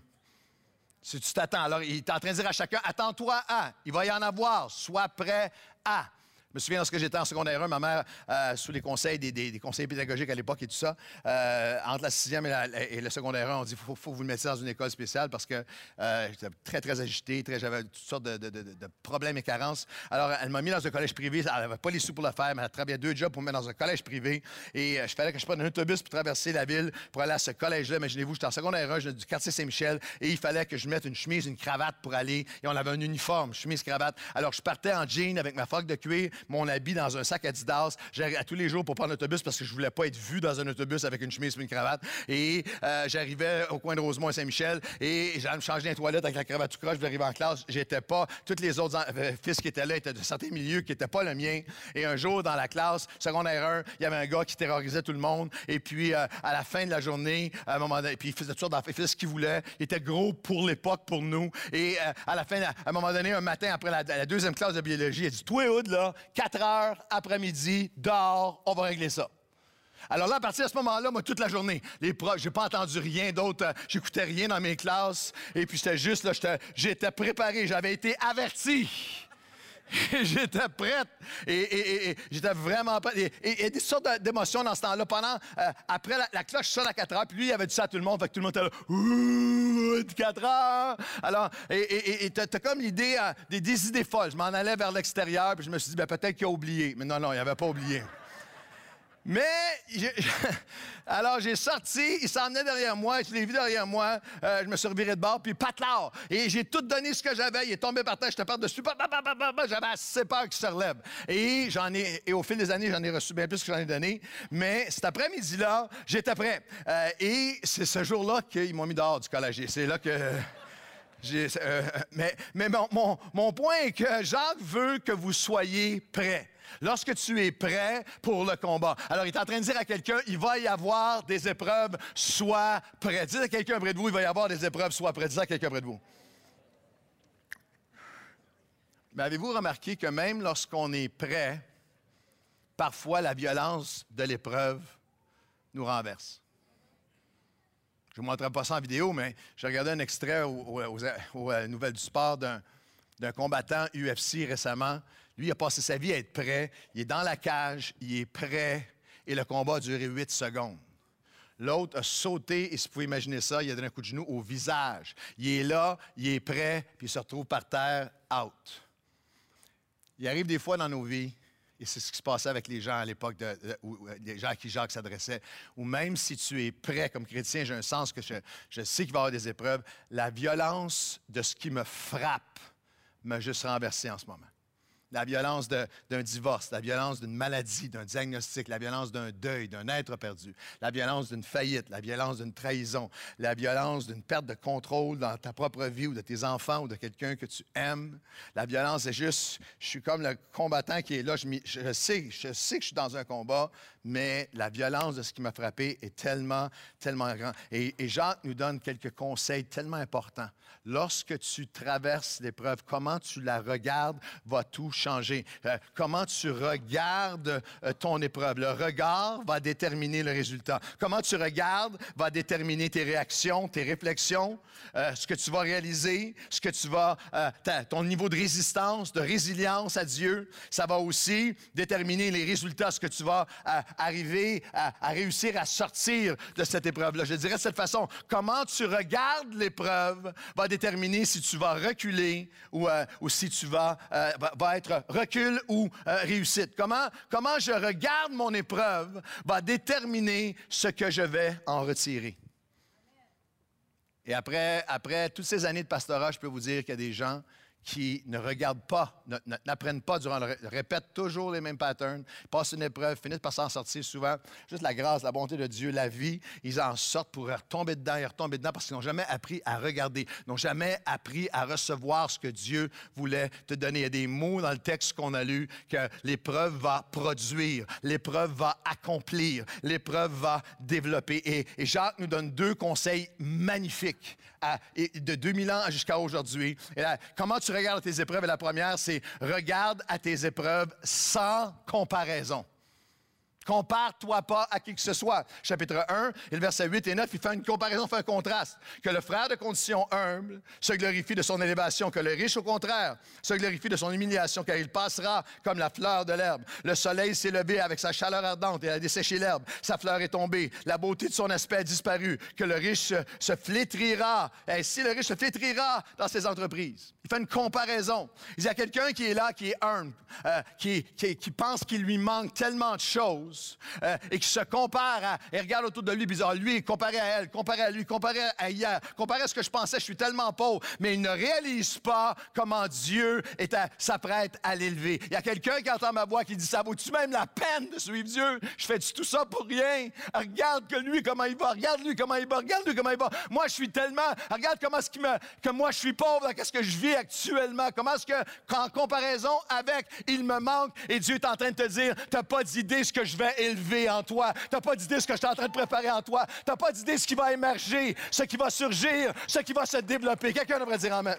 Si tu t'attends, alors il est en train de dire à chacun, attends-toi à, il va y en avoir, sois prêt à. Je me souviens, lorsque j'étais en secondaire 1, ma mère, sous les conseils des conseillers pédagogiques à l'époque et tout ça, entre la 6e et le secondaire 1, on dit qu'il faut que vous le mettiez dans une école spéciale parce que j'étais très, très agité, j'avais toutes sortes de problèmes et carences. Alors, elle m'a mis dans un collège privé. Elle n'avait pas les sous pour le faire, mais elle travaillait 2 jobs pour me mettre dans un collège privé. Et il fallait que je prenne un autobus pour traverser la ville pour aller à ce collège-là. Imaginez-vous, j'étais en secondaire 1, du quartier Saint-Michel, et il fallait que je mette une chemise, une cravate pour aller. Et on avait un uniforme, chemise, cravate. Alors, je partais en jean avec ma froc de cuir, mon habit dans un sac Adidas, à tous les jours pour prendre l'autobus parce que je voulais pas être vu dans un autobus avec une chemise et une cravate. Et j'arrivais au coin de Rosemont et Saint-Michel et j'allais me changer dans les toilettes avec la cravate tout croche, je voulais arriver en classe. J'étais pas... Tous les autres fils qui étaient là étaient de certains milieux qui n'étaient pas le mien. Et un jour, dans la classe, secondaire 1, il y avait un gars qui terrorisait tout le monde. Et puis, à la fin de la journée, à un moment donné, puis il faisait toutes sortes d'affaires, il faisait ce qu'il voulait. Il était gros pour l'époque, pour nous. Et à la fin, à un moment donné, un matin, après la 2e classe de biologie, il a dit, toi, Hood, là, 4 heures après-midi, dehors, on va régler ça. Alors là, à partir de ce moment-là, moi, toute la journée, les profs, j'ai pas entendu rien d'autre, j'écoutais rien dans mes classes, et puis c'était juste, là, j'étais préparé, j'avais été averti. Et j'étais prête. Et j'étais vraiment prête. Et des sortes d'émotions dans ce temps-là. Après, la cloche sonne à 4 heures. Puis lui, il avait dit ça à tout le monde. Fait que tout le monde était là. Ouh, 4 heures. Alors, t'as comme l'idée, des idées folles. Je m'en allais vers l'extérieur. Puis je me suis dit, peut-être qu'il a oublié. Mais non, il n'avait pas oublié. Mais, alors j'ai sorti, il s'en venait derrière moi, je l'ai vu derrière moi, je me suis reviré de bord, puis patlard. Et j'ai tout donné ce que j'avais, il est tombé par terre, je te parle dessus, j'avais assez peur qu'il se relève. Et au fil des années, j'en ai reçu bien plus que j'en ai donné. Mais cet après-midi-là, j'étais prêt. Et c'est ce jour-là qu'ils m'ont mis dehors du collège. C'est là que... mais mon point est que Jacques veut que vous soyez prêts. Lorsque tu es prêt pour le combat. Alors, il est en train de dire à quelqu'un, il va y avoir des épreuves, sois prêt. Dites à quelqu'un près de vous, il va y avoir des épreuves, sois prêt. Dites à quelqu'un près de vous. Mais avez-vous remarqué que même lorsqu'on est prêt, parfois la violence de l'épreuve nous renverse? Je ne vous montrerai pas ça en vidéo, mais j'ai regardé un extrait aux Nouvelles du Sport d'un combattant UFC récemment. Lui, il a passé sa vie à être prêt. Il est dans la cage, il est prêt, et le combat a duré 8 secondes. L'autre a sauté, et si vous pouvez imaginer ça, il a donné un coup de genou au visage. Il est là, il est prêt, puis il se retrouve par terre, out. Il arrive des fois dans nos vies, et c'est ce qui se passait avec les gens à l'époque, les gens à qui Jacques s'adressait, où même si tu es prêt comme chrétien, j'ai un sens que je sais qu'il va y avoir des épreuves, la violence de ce qui me frappe m'a juste renversé en ce moment. La violence d'un divorce, la violence d'une maladie, d'un diagnostic, la violence d'un deuil, d'un être perdu, la violence d'une faillite, la violence d'une trahison, la violence d'une perte de contrôle dans ta propre vie ou de tes enfants ou de quelqu'un que tu aimes. La violence, c'est juste, je suis comme le combattant qui est là, je sais que je suis dans un combat, mais la violence de ce qui m'a frappé est tellement, tellement grande. Et Jacques nous donne quelques conseils tellement importants. Lorsque tu traverses l'épreuve, comment tu la regardes va tout changer. Comment tu regardes ton épreuve. Le regard va déterminer le résultat. Comment tu regardes va déterminer tes réactions, tes réflexions, ce que tu vas réaliser, ce que tu vas, ton niveau de résistance, de résilience à Dieu. Ça va aussi déterminer les résultats, ce que tu vas arriver à réussir à sortir de cette épreuve-là. Je dirais de cette façon, comment tu regardes l'épreuve va déterminer si tu vas reculer ou si tu va être recul ou réussite. Comment je regarde mon épreuve va déterminer ce que je vais en retirer. Et après toutes ces années de pastorat, je peux vous dire qu'il y a des gens qui ne regardent pas, n'apprennent pas durant répètent toujours les mêmes patterns, passent une épreuve, finissent par s'en sortir souvent. Juste la grâce, la bonté de Dieu, la vie, ils en sortent pour retomber dedans parce qu'ils n'ont jamais appris à regarder, n'ont jamais appris à recevoir ce que Dieu voulait te donner. Il y a des mots dans le texte qu'on a lu que l'épreuve va produire, l'épreuve va accomplir, l'épreuve va développer. Et Jacques nous donne 2 conseils magnifiques de 2000 ans jusqu'à aujourd'hui. Et là, comment tu regardes tes épreuves? Et la première, c'est regarde à tes épreuves sans comparaison. Compare-toi pas à qui que ce soit. Chapitre 1, et le verset 8 et 9, il fait une comparaison, fait un contraste. Que le frère de condition humble se glorifie de son élévation, que le riche, au contraire, se glorifie de son humiliation, car il passera comme la fleur de l'herbe. Le soleil s'est levé avec sa chaleur ardente et a desséché l'herbe. Sa fleur est tombée. La beauté de son aspect a disparu. Que le riche se flétrira. Ainsi, le riche se flétrira dans ses entreprises. Il fait une comparaison. Il y a quelqu'un qui est là, qui est humble, qui pense qu'il lui manque tellement de choses et qui se compare et regarde autour de lui et dit, lui, comparé à elle, comparé à lui, comparé à hier, comparé à ce que je pensais, je suis tellement pauvre, mais il ne réalise pas comment Dieu s'apprête à l'élever. Il y a quelqu'un qui entend ma voix qui dit, ça vaut-tu même la peine de suivre Dieu? Je fais tout ça pour rien. Regarde que lui, comment il va. Regarde lui, comment il va. Regarde lui, comment il va. Moi, je suis tellement... Regarde comment est-ce que moi, je suis pauvre. Qu'est-ce que je vis actuellement? Comment est-ce que, en comparaison avec, il me manque et Dieu est en train de te dire, t'as pas d'idée ce que je vais élever en toi. T'as pas d'idée ce que je suis en train de préparer en toi. T'as pas d'idée ce qui va émerger, ce qui va surgir, ce qui va se développer. Quelqu'un devrait dire amen.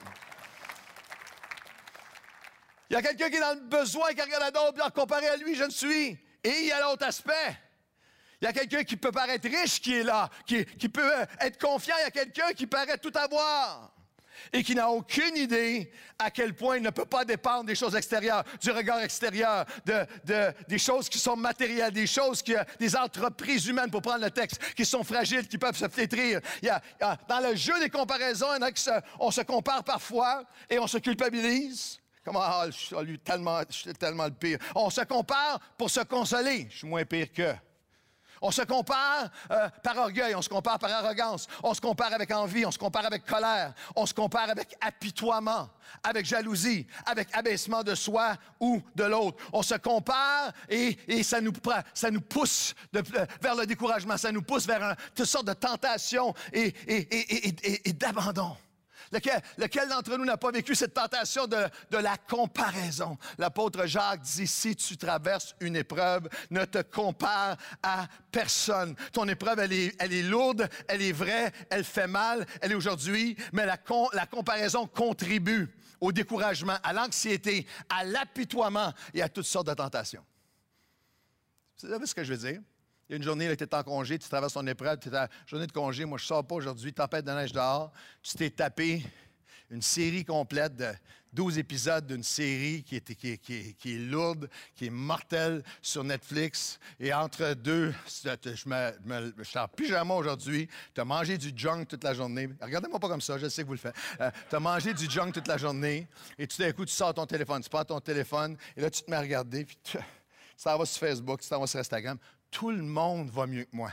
Il y a quelqu'un qui est dans le besoin, qui regarde à d'autres, puis comparé à lui, je ne suis. Et il y a l'autre aspect. Il y a quelqu'un qui peut paraître riche qui est là, qui peut être confiant. Il y a quelqu'un qui paraît tout avoir. et qui n'a aucune idée à quel point il ne peut pas dépendre des choses extérieures, du regard extérieur, des choses qui sont matérielles, des entreprises humaines, pour prendre le texte, qui sont fragiles, qui peuvent se flétrir. Dans le jeu des comparaisons, il y en a on se compare parfois et on se culpabilise. Comment, je suis tellement le pire. On se compare pour se consoler. Je suis moins pire qu'eux. On se compare par orgueil, on se compare par arrogance, on se compare avec envie, on se compare avec colère, on se compare avec apitoiement, avec jalousie, avec abaissement de soi ou de l'autre. On se compare et ça nous pousse vers le découragement, ça nous pousse vers toutes sortes de tentations et d'abandon. Lequel d'entre nous n'a pas vécu cette tentation de la comparaison? L'apôtre Jacques dit, si tu traverses une épreuve, ne te compare à personne. Ton épreuve, elle est lourde, elle est vraie, elle fait mal, elle est aujourd'hui, mais la comparaison contribue au découragement, à l'anxiété, à l'apitoiement et à toutes sortes de tentations. Vous savez ce que je veux dire? Il y a une journée, tu es en congé, tu traverses ton épreuve, tu es en journée de congé, moi je ne sors pas aujourd'hui, tempête de neige dehors, tu t'es tapé une série complète de 12 épisodes d'une série qui est lourde, qui est mortelle sur Netflix. Et entre deux, je suis en pyjama aujourd'hui, tu as mangé du junk toute la journée. Regardez-moi pas comme ça, je sais que vous le faites. Tu as mangé du junk toute la journée et tout d'un coup, tu sors ton téléphone, tu prends ton téléphone et là, tu te mets à regarder, puis tu t'en vas sur Facebook, tu t'en vas sur Instagram. Tout le monde va mieux que moi.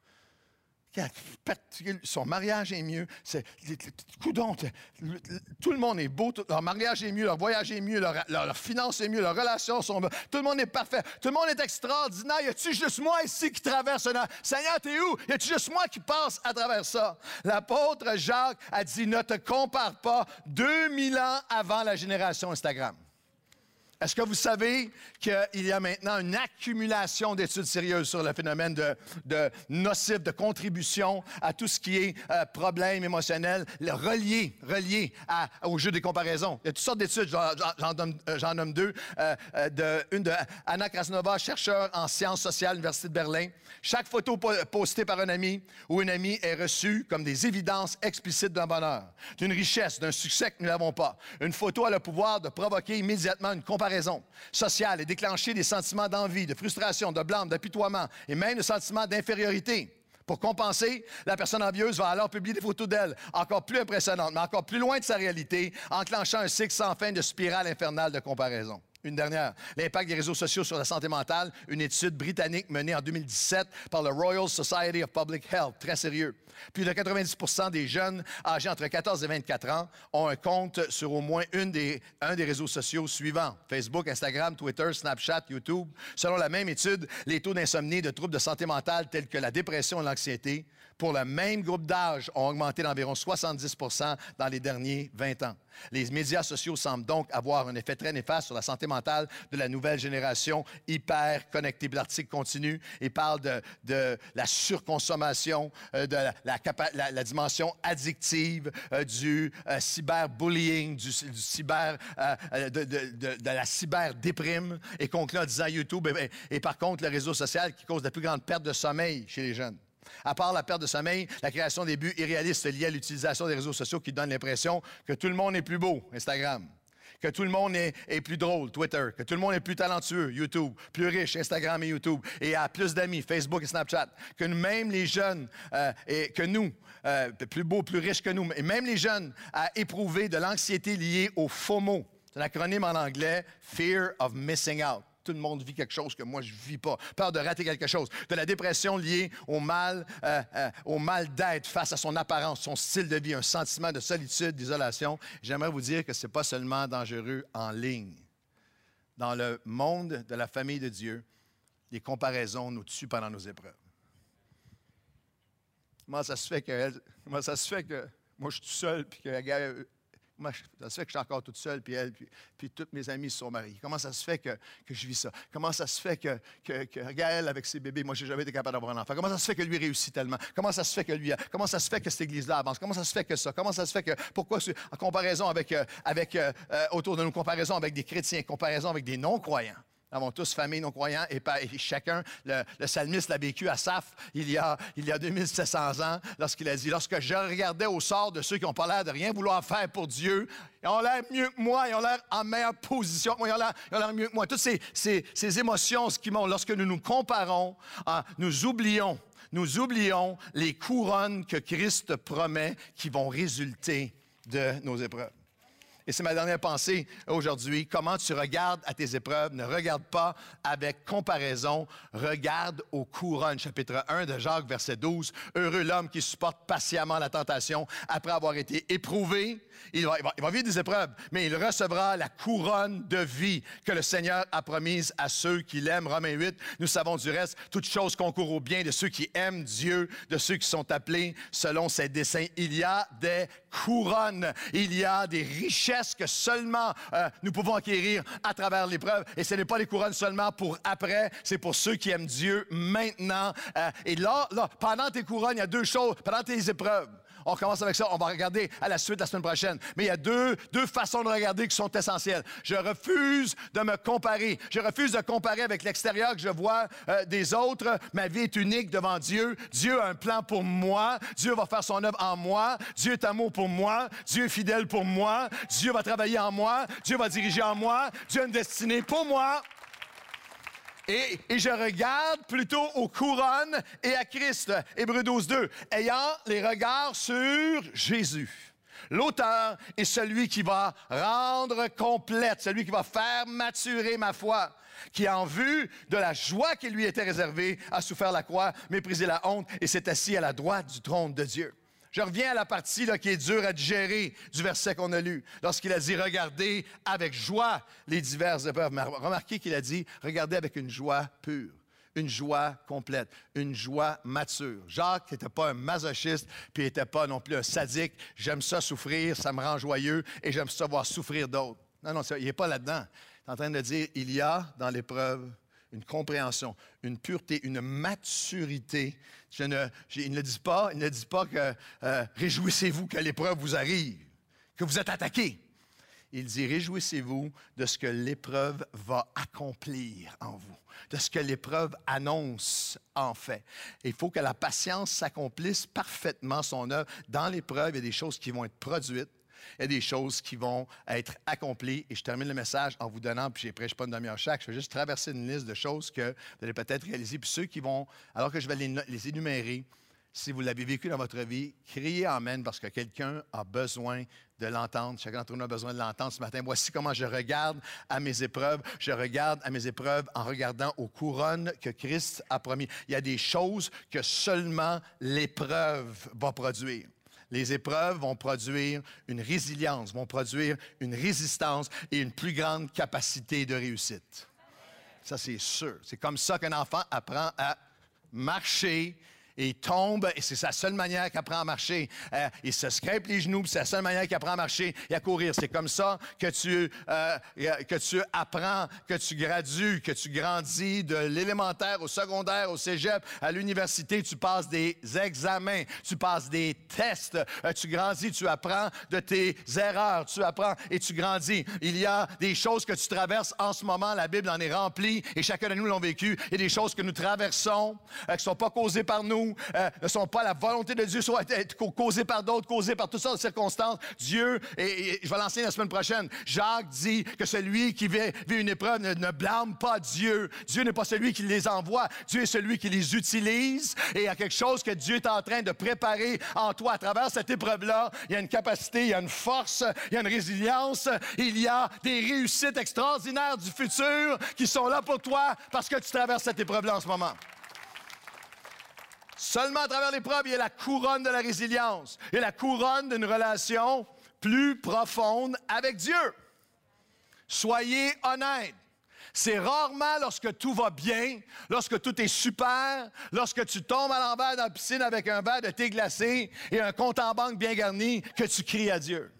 Son mariage est mieux. Coudonc, tout le monde est beau. Leur mariage est mieux, leur voyage est mieux, leur finance est mieux, leurs relations sont bonnes. Tout le monde est parfait. Tout le monde est extraordinaire. Y a-tu juste moi ici qui traverse un an? Seigneur, t'es où? Y a-tu juste moi qui passe à travers ça? L'apôtre Jacques a dit, ne te compare pas 2000 ans avant la génération Instagram. Est-ce que vous savez qu'il y a maintenant une accumulation d'études sérieuses sur le phénomène de nocif, de contribution à tout ce qui est problème émotionnel, relié au jeu des comparaisons? Il y a toutes sortes d'études, j'en nomme deux. Une de Anna Krasnova, chercheur en sciences sociales à l'Université de Berlin. Chaque photo postée par un ami ou une amie est reçue comme des évidences explicites d'un bonheur, d'une richesse, d'un succès que nous n'avons pas. Une photo a le pouvoir de provoquer immédiatement une comparaison sociale et déclencher des sentiments d'envie, de frustration, de blâme, d'apitoiement et même de sentiments d'infériorité. Pour compenser, la personne envieuse va alors publier des photos d'elle, encore plus impressionnantes, mais encore plus loin de sa réalité, enclenchant un cycle sans fin de spirale infernale de comparaison. Une dernière, l'impact des réseaux sociaux sur la santé mentale, une étude britannique menée en 2017 par le Royal Society of Public Health, très sérieux. Plus de 90% des jeunes âgés entre 14 et 24 ans ont un compte sur au moins un des réseaux sociaux suivants, Facebook, Instagram, Twitter, Snapchat, YouTube. Selon la même étude, les taux d'insomnie et de troubles de santé mentale tels que la dépression et l'anxiété pour le même groupe d'âge ont augmenté d'environ 70% dans les derniers 20 ans. Les médias sociaux semblent donc avoir un effet très néfaste sur la santé mentale de la nouvelle génération hyper connectée. L'article continue et parle de la surconsommation, de la dimension addictive, du cyberbullying, de la cyberdéprime, et conclut en disant YouTube et par contre le réseau social qui cause la plus grande perte de sommeil chez les jeunes. À part la perte de sommeil, la création des buts irréalistes liés à l'utilisation des réseaux sociaux qui donnent l'impression que tout le monde est plus beau, Instagram, que tout le monde est plus drôle, Twitter, que tout le monde est plus talentueux, YouTube, plus riche, Instagram et YouTube, et a plus d'amis, Facebook et Snapchat, que même les jeunes, que nous, plus beaux, plus riches que nous, et même les jeunes à éprouver de l'anxiété liée au FOMO. C'est un acronyme en anglais, Fear of Missing Out. Tout le monde vit quelque chose que moi, je ne vis pas. Peur de rater quelque chose. De la dépression liée au mal d'être face à son apparence, son style de vie, un sentiment de solitude, d'isolation. J'aimerais vous dire que ce n'est pas seulement dangereux en ligne. Dans le monde de la famille de Dieu, les comparaisons nous tuent pendant nos épreuves. Comment ça se fait que moi, je suis tout seul, puis que ça se fait que je suis encore toute seule, puis toutes mes amies se sont mariées. Comment ça se fait que je vis ça? Comment ça se fait que Gaël, avec ses bébés, moi, je n'ai jamais été capable d'avoir un enfant? Comment ça se fait que lui réussit tellement? Comment ça se fait que lui comment ça se fait que cette église-là avance? Comment ça se fait que ça? Comment ça se fait que, pourquoi, en comparaison autour de nous, comparaison avec des chrétiens, comparaison avec des non-croyants? Nous avons tous famille non-croyants et chacun, le psalmiste l'a vécu à Asaph il y a 2700 ans lorsqu'il a dit « Lorsque je regardais au sort de ceux qui n'ont pas l'air de rien vouloir faire pour Dieu, ils ont l'air mieux que moi, ils ont l'air en meilleure position que moi, ils ont l'air mieux que moi. » Toutes ces émotions, ce qui montent, lorsque nous nous comparons, nous oublions les couronnes que Christ promet qui vont résulter de nos épreuves. Et c'est ma dernière pensée aujourd'hui. Comment tu regardes à tes épreuves? Ne regarde pas avec comparaison. Regarde aux couronnes. Chapitre 1 de Jacques, verset 12. Heureux l'homme qui supporte patiemment la tentation après avoir été éprouvé. Il va vivre des épreuves, mais il recevra la couronne de vie que le Seigneur a promise à ceux qui l'aiment. Romains 8, nous savons du reste, toute chose concourt au bien de ceux qui aiment Dieu, de ceux qui sont appelés selon ses desseins. Il y a des couronnes, il y a des richesses que seulement nous pouvons acquérir à travers l'épreuve. Et ce n'est pas les couronnes seulement pour après, c'est pour ceux qui aiment Dieu maintenant. Et là, pendant tes couronnes, il y a deux choses, pendant tes épreuves. On commence avec ça, on va regarder à la suite la semaine prochaine. Mais il y a deux façons de regarder qui sont essentielles. Je refuse de me comparer. Je refuse de comparer avec l'extérieur que je vois des autres. Ma vie est unique devant Dieu. Dieu a un plan pour moi. Dieu va faire son œuvre en moi. Dieu est amour pour moi. Dieu est fidèle pour moi. Dieu va travailler en moi. Dieu va diriger en moi. Dieu a une destinée pour moi. Et je regarde plutôt aux couronnes et à Christ. Hébreux 12, 2. Ayant les regards sur Jésus, l'auteur est celui qui va rendre complète, celui qui va faire maturer ma foi, qui, en vue de la joie qui lui était réservée, a souffert la croix, méprisé la honte et s'est assis à la droite du trône de Dieu. Je reviens à la partie là, qui est dure à digérer du verset qu'on a lu, lorsqu'il a dit « Regardez avec joie les diverses épreuves ». Mais remarquez qu'il a dit « Regardez avec une joie pure ». Une joie complète, une joie mature. Jacques n'était pas un masochiste, puis il n'était pas non plus un sadique. J'aime ça souffrir, ça me rend joyeux, et j'aime ça voir souffrir d'autres. Non, il n'est pas là-dedans. Il est en train de dire, il y a dans l'épreuve une compréhension, une pureté, une maturité. Il ne dit pas que réjouissez-vous que l'épreuve vous arrive, que vous êtes attaqué. Il dit, réjouissez-vous de ce que l'épreuve va accomplir en vous, de ce que l'épreuve annonce en fait. Il faut que la patience s'accomplisse parfaitement son œuvre. Dans l'épreuve, il y a des choses qui vont être produites, il y a des choses qui vont être accomplies. Et je termine le message en vous donnant, puis je ne prêche pas une demi-heure chaque, je vais juste traverser une liste de choses que vous allez peut-être réaliser. Puis ceux qui vont, alors que je vais les énumérer, si vous l'avez vécu dans votre vie, criez Amen parce que quelqu'un a besoin de l'entendre. Chacun d'entre nous a besoin de l'entendre ce matin. Voici comment je regarde à mes épreuves. Je regarde à mes épreuves en regardant aux couronnes que Christ a promis. Il y a des choses que seulement l'épreuve va produire. Les épreuves vont produire une résilience, vont produire une résistance et une plus grande capacité de réussite. Ça, c'est sûr. C'est comme ça qu'un enfant apprend à marcher. Et il tombe, et c'est sa seule manière qu'il apprend à marcher. Il se scrape les genoux, puis c'est la seule manière qu'il apprend à marcher et à courir. C'est comme ça que tu apprends, que tu gradues, que tu grandis de l'élémentaire au secondaire, au cégep, à l'université. Tu passes des examens, tu passes des tests, tu grandis, tu apprends de tes erreurs, tu apprends et tu grandis. Il y a des choses que tu traverses en ce moment, la Bible en est remplie, et chacun de nous l'ont vécu. Il y a des choses que nous traversons, qui ne sont pas causées par nous, ne sont pas la volonté de Dieu, soit être causées par d'autres, causées par toutes sortes de circonstances. Dieu, et je vais l'enseigner la semaine prochaine, Jacques dit que celui qui vit une épreuve ne blâme pas Dieu. Dieu n'est pas celui qui les envoie, Dieu est celui qui les utilise. Et il y a quelque chose que Dieu est en train de préparer en toi à travers cette épreuve-là. Il y a une capacité, il y a une force, il y a une résilience, il y a des réussites extraordinaires du futur qui sont là pour toi parce que tu traverses cette épreuve-là en ce moment. Seulement à travers l'épreuve, il y a la couronne de la résilience et la couronne d'une relation plus profonde avec Dieu. Soyez honnêtes. C'est rarement lorsque tout va bien, lorsque tout est super, lorsque tu tombes à l'envers dans la piscine avec un verre de thé glacé et un compte en banque bien garni que tu cries à Dieu.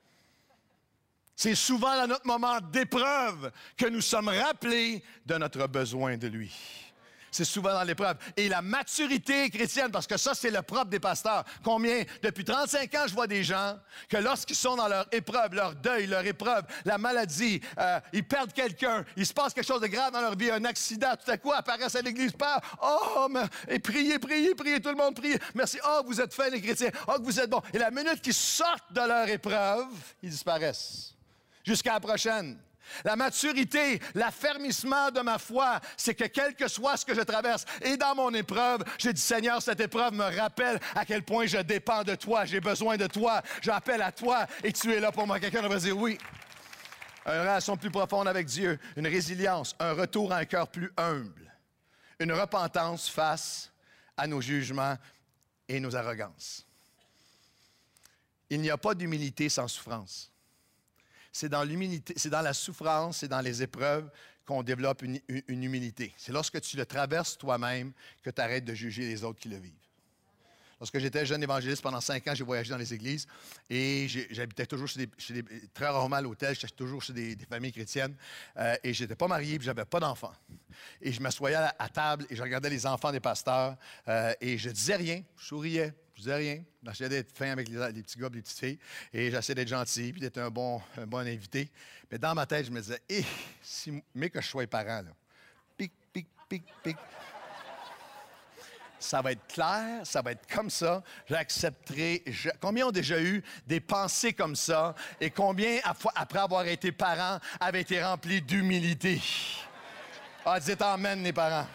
C'est souvent dans notre moment d'épreuve que nous sommes rappelés de notre besoin de lui. c'est souvent dans l'épreuve. Et la maturité chrétienne, parce que ça, c'est le propre des pasteurs. Combien, depuis 35 ans, je vois des gens que lorsqu'ils sont dans leur épreuve, leur deuil, leur épreuve, la maladie, ils perdent quelqu'un, il se passe quelque chose de grave dans leur vie, un accident, tout à coup, apparaissent à l'église, Père, oh, et priez, priez, priez, tout le monde prie. Merci, oh, vous êtes fins les chrétiens, oh, que vous êtes bons. Et la minute qu'ils sortent de leur épreuve, ils disparaissent. Jusqu'à la prochaine. La maturité, l'affermissement de ma foi, c'est que quel que soit ce que je traverse, et dans mon épreuve, j'ai dit, Seigneur, cette épreuve me rappelle à quel point je dépends de toi, j'ai besoin de toi, j'appelle à toi, et tu es là pour moi. Quelqu'un va dire oui. Une relation plus profonde avec Dieu, une résilience, un retour à un cœur plus humble, une repentance face à nos jugements et nos arrogances. Il n'y a pas d'humilité sans souffrance. C'est dans l'humilité, c'est dans la souffrance, c'est dans les épreuves qu'on développe une humilité. C'est lorsque tu le traverses toi-même que tu arrêtes de juger les autres qui le vivent. Lorsque j'étais jeune évangéliste, pendant 5 ans, j'ai voyagé dans les églises et j'habitais toujours très rarement à l'hôtel, j'étais toujours chez des familles chrétiennes et je n'étais pas marié et je n'avais pas d'enfants. Et je m'assoyais à table et je regardais les enfants des pasteurs et je disais rien, je souriais. Je disais rien. J'essayais d'être fin avec les petits gars et les petites filles. Et j'essayais d'être gentil puis d'être un bon invité. Mais dans ma tête, je me disais, mais que je sois parent, là. Pic, pic, pic, pic. Ça va être clair, ça va être comme ça. J'accepterai. Combien ont déjà eu des pensées comme ça? Et combien, après avoir été parents, avaient été remplis d'humilité? Ah, dites amen, les parents.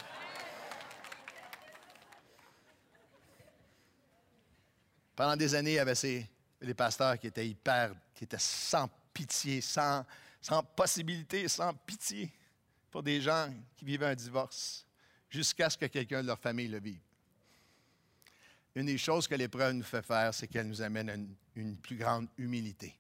Pendant des années, il y avait les pasteurs qui étaient sans pitié, sans possibilité, sans pitié pour des gens qui vivaient un divorce, jusqu'à ce que quelqu'un de leur famille le vive. Une des choses que l'épreuve nous fait faire, c'est qu'elle nous amène à une plus grande humilité.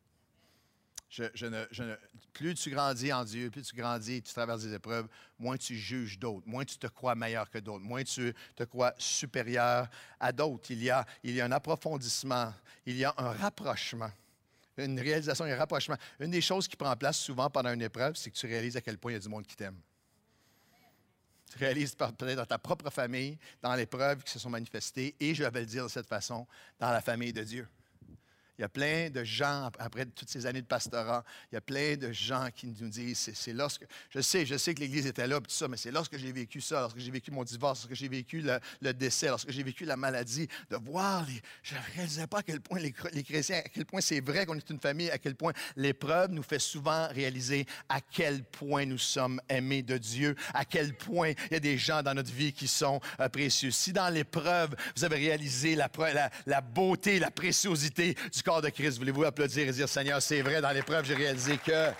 Plus tu grandis en Dieu, plus tu grandis et tu traverses des épreuves, moins tu juges d'autres, moins tu te crois meilleur que d'autres, moins tu te crois supérieur à d'autres. Il y a un approfondissement, il y a un rapprochement, une réalisation et un rapprochement. Une des choses qui prend place souvent pendant une épreuve, c'est que tu réalises à quel point il y a du monde qui t'aime. Tu réalises peut-être dans ta propre famille, dans les preuves qui se sont manifestées, et je vais le dire de cette façon, dans la famille de Dieu. Il y a plein de gens, après toutes ces années de pastorat, il y a plein de gens qui nous disent, c'est lorsque, je sais que l'Église était là, tout ça, mais c'est lorsque j'ai vécu ça, lorsque j'ai vécu mon divorce, lorsque j'ai vécu le décès, lorsque j'ai vécu la maladie, de voir, je ne réalisais pas à quel point les chrétiens, à quel point c'est vrai qu'on est une famille, à quel point l'épreuve nous fait souvent réaliser à quel point nous sommes aimés de Dieu, à quel point il y a des gens dans notre vie qui sont précieux. Si dans l'épreuve, vous avez réalisé la beauté, la préciosité du corps de Christ, voulez-vous applaudir et dire, Seigneur, c'est vrai, dans l'épreuve, j'ai réalisé que...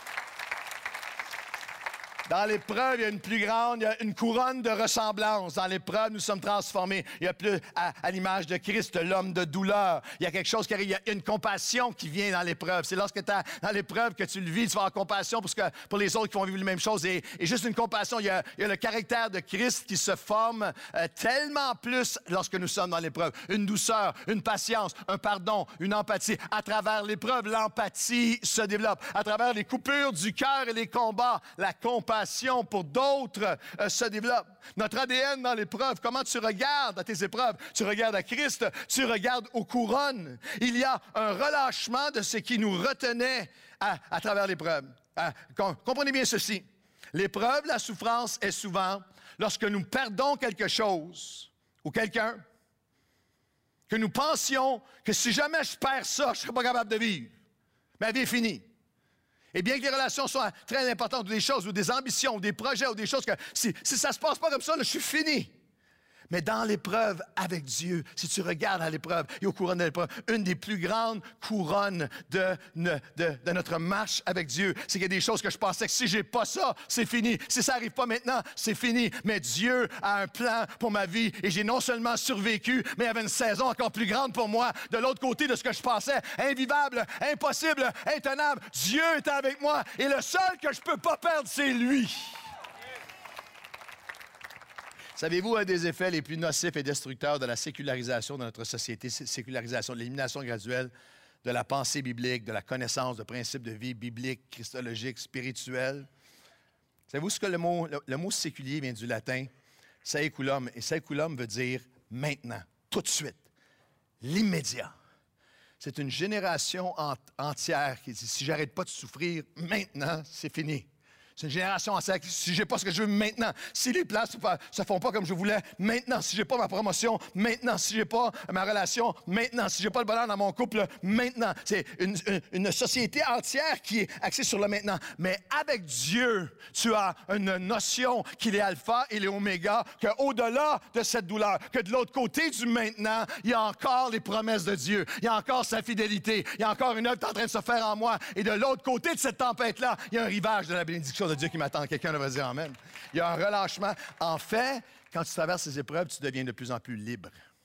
Dans l'épreuve, il y a il y a une couronne de ressemblance. Dans l'épreuve, nous sommes transformés. Il y a plus à l'image de Christ, l'homme de douleur. Il y a quelque chose qui arrive, il y a une compassion qui vient dans l'épreuve. C'est lorsque tu es dans l'épreuve que tu le vis, tu vas avoir compassion pour les autres qui vont vivre la même chose. Et juste une compassion, il y a le caractère de Christ qui se forme tellement plus lorsque nous sommes dans l'épreuve. Une douceur, une patience, un pardon, une empathie. À travers l'épreuve, l'empathie se développe. À travers les coupures du cœur et les combats, la compassion pour d'autres se développe. Notre ADN dans l'épreuve, comment tu regardes à tes épreuves? Tu regardes à Christ, tu regardes aux couronnes. Il y a un relâchement de ce qui nous retenait à travers l'épreuve. Comprenez bien ceci. L'épreuve, la souffrance est souvent lorsque nous perdons quelque chose ou quelqu'un, que nous pensions que si jamais je perds ça, je ne serai pas capable de vivre. Ma vie est finie. Et bien que les relations soient très importantes, ou des choses, ou des ambitions, ou des projets, ou des choses que si ça ne se passe pas comme ça, là, je suis fini. Mais dans l'épreuve avec Dieu, si tu regardes à l'épreuve et aux couronnes de l'épreuve, une des plus grandes couronnes de notre marche avec Dieu, c'est qu'il y a des choses que je pensais que si j'ai pas ça, c'est fini. Si ça n'arrive pas maintenant, c'est fini. Mais Dieu a un plan pour ma vie et j'ai non seulement survécu, mais il y avait une saison encore plus grande pour moi, de l'autre côté de ce que je pensais, invivable, impossible, intenable. Dieu est avec moi et le seul que je ne peux pas perdre, c'est lui. Savez-vous un des effets les plus nocifs et destructeurs de la sécularisation de notre société, sécularisation, l'élimination graduelle de la pensée biblique, de la connaissance de principes de vie bibliques, christologiques, spirituels? Savez-vous ce que le mot séculier vient du latin Saïkoulom. Et Saïkoulom veut dire maintenant, tout de suite, l'immédiat. C'est une génération entière qui dit, si je n'arrête pas de souffrir maintenant, c'est fini. C'est une génération entière qui dit, si je n'ai pas ce que je veux maintenant, si les places ne se font pas comme je voulais, maintenant, si je n'ai pas ma promotion, maintenant, si je n'ai pas ma relation, maintenant, si je n'ai pas le bonheur dans mon couple, maintenant. C'est une société entière qui est axée sur le maintenant. Mais avec Dieu, tu as une notion qu'il est alpha et l'oméga, qu'au-delà de cette douleur, que de l'autre côté du maintenant, il y a encore les promesses de Dieu, il y a encore sa fidélité, il y a encore une œuvre qui est en train de se faire en moi. Et de l'autre côté de cette tempête-là, il y a un rivage de la bénédiction de Dieu qui m'attend. Quelqu'un devrait dire amen. Il y a un relâchement. En fait, quand tu traverses ces épreuves, tu deviens de plus en plus libre.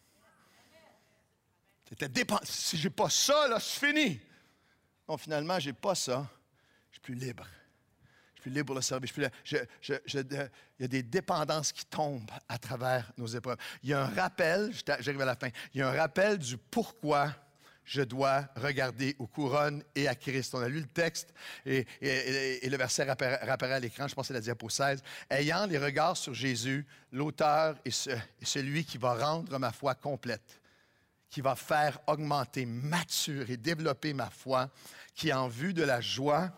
Si j'ai pas ça, là, c'est fini. Non, finalement, j'ai pas ça. Je suis plus libre. Je suis plus libre pour le service. Il y a des dépendances qui tombent à travers nos épreuves. Il y a un rappel, j'arrive à la fin, il y a un rappel du pourquoi je dois regarder aux couronnes et à Christ. On a lu le texte et le verset rapparaît à l'écran, je pense que c'est la diapo 16. Ayant les regards sur Jésus, l'auteur et celui qui va rendre ma foi complète, qui va faire augmenter, maturer et développer ma foi, qui en vue de la joie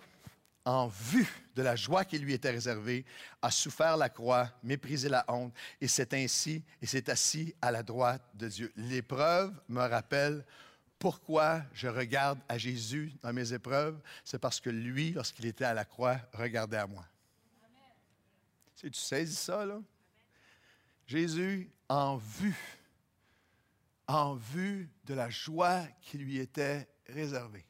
qui lui était réservée, a souffert la croix, méprisé la honte, et s'est assis à la droite de Dieu. L'épreuve me rappelle pourquoi je regarde à Jésus dans mes épreuves. C'est parce que lui, lorsqu'il était à la croix, regardait à moi. Tu saisis ça, là? Jésus, en vue de la joie qui lui était réservée.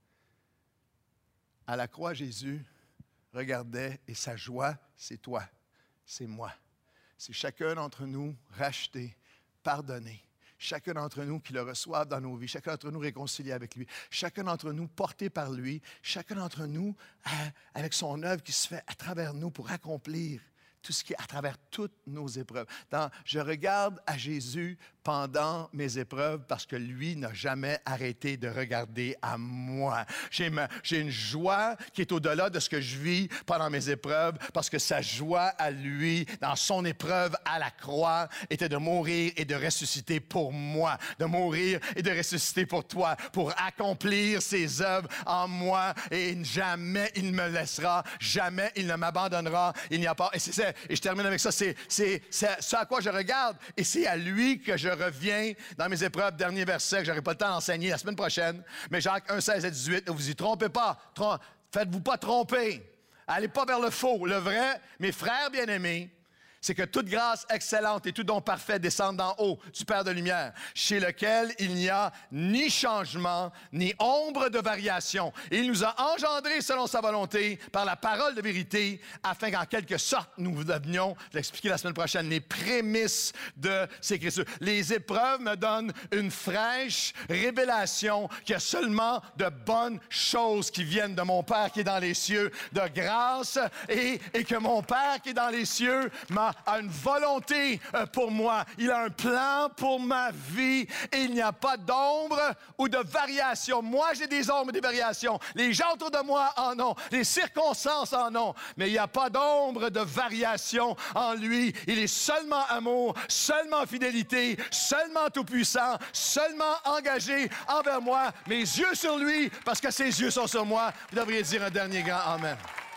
À la croix, Jésus regardait et sa joie, c'est toi, c'est moi. C'est chacun d'entre nous racheté, pardonné. Chacun d'entre nous qui le reçoive dans nos vies, chacun d'entre nous réconcilié avec lui, chacun d'entre nous porté par lui, chacun d'entre nous avec son œuvre qui se fait à travers nous pour accomplir tout ce qui est à travers toutes nos épreuves. Je regarde à Jésus pendant mes épreuves parce que lui n'a jamais arrêté de regarder à moi. J'ai une joie qui est au-delà de ce que je vis pendant mes épreuves parce que sa joie à lui, dans son épreuve à la croix, était de mourir et de ressusciter pour moi, de mourir et de ressusciter pour toi, pour accomplir ses œuvres en moi et jamais il ne me laissera, jamais il ne m'abandonnera. Il n'y a pas... Et je termine avec ça, c'est ce à quoi je regarde et c'est à lui que je reviens dans mes épreuves. Dernier verset que je n'aurai pas le temps d'enseigner la semaine prochaine. Mais Jacques 1, 16 à 18, ne vous y trompez pas. Faites-vous pas tromper. Allez pas vers le faux. Le vrai, mes frères bien-aimés, c'est que toute grâce excellente et tout don parfait descendent d'en haut du Père de lumière, chez lequel il n'y a ni changement, ni ombre de variation. Et il nous a engendrés selon sa volonté par la parole de vérité, afin qu'en quelque sorte nous devenions, je vais l'expliquer la semaine prochaine, les prémices de ces Écritures. Les épreuves me donnent une fraîche révélation qu'il y a seulement de bonnes choses qui viennent de mon Père qui est dans les cieux, de grâce, et que mon Père qui est dans les cieux a une volonté pour moi. Il a un plan pour ma vie et il n'y a pas d'ombre ou de variation. Moi, j'ai des ombres et des variations. Les gens autour de moi en ont. Les circonstances en ont. Mais il n'y a pas d'ombre de variation en lui. Il est seulement amour, seulement fidélité, seulement tout-puissant, seulement engagé envers moi. Mes yeux sur lui parce que ses yeux sont sur moi. Vous devriez dire un dernier grand amen.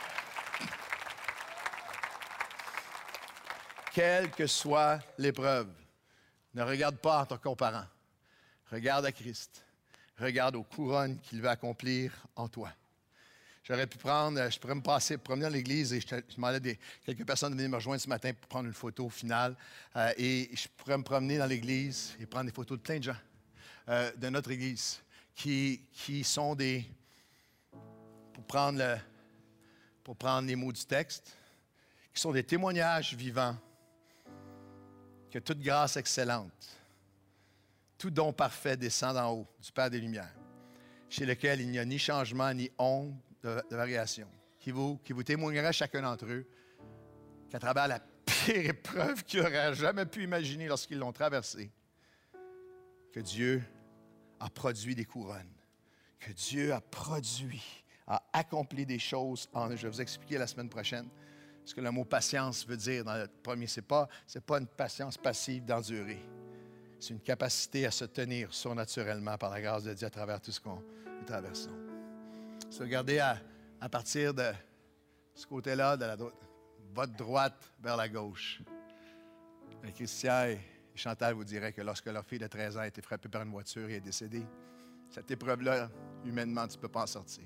Quelle que soit l'épreuve, ne regarde pas en te comparant. Regarde à Christ. Regarde aux couronnes qu'il veut accomplir en toi. Je pourrais me promener dans l'église et je demandais quelques personnes de venir me rejoindre ce matin pour prendre une photo finale. Et je pourrais me promener dans l'église et prendre des photos de plein de gens de notre église qui sont pour prendre les mots du texte, qui sont des témoignages vivants que toute grâce excellente, tout don parfait descend d'en haut, du Père des Lumières, chez lequel il n'y a ni changement, ni ombre de variation, qui vous témoignera chacun d'entre eux qu'à travers la pire épreuve qu'ils n'auraient jamais pu imaginer lorsqu'ils l'ont traversée, que Dieu a produit des couronnes, que Dieu a accompli des choses. Je vais vous expliquer la semaine prochaine. ce que le mot patience veut dire dans le premier. Ce n'est pas une patience passive d'endurer. C'est une capacité à se tenir surnaturellement par la grâce de Dieu à travers tout ce qu'on nous traversons. Si vous regardez à partir de ce côté-là, de votre droite vers la gauche, Christian et Chantal vous diraient que lorsque leur fille de 13 ans a été frappée par une voiture et est décédée, cette épreuve-là, humainement, tu ne peux pas en sortir.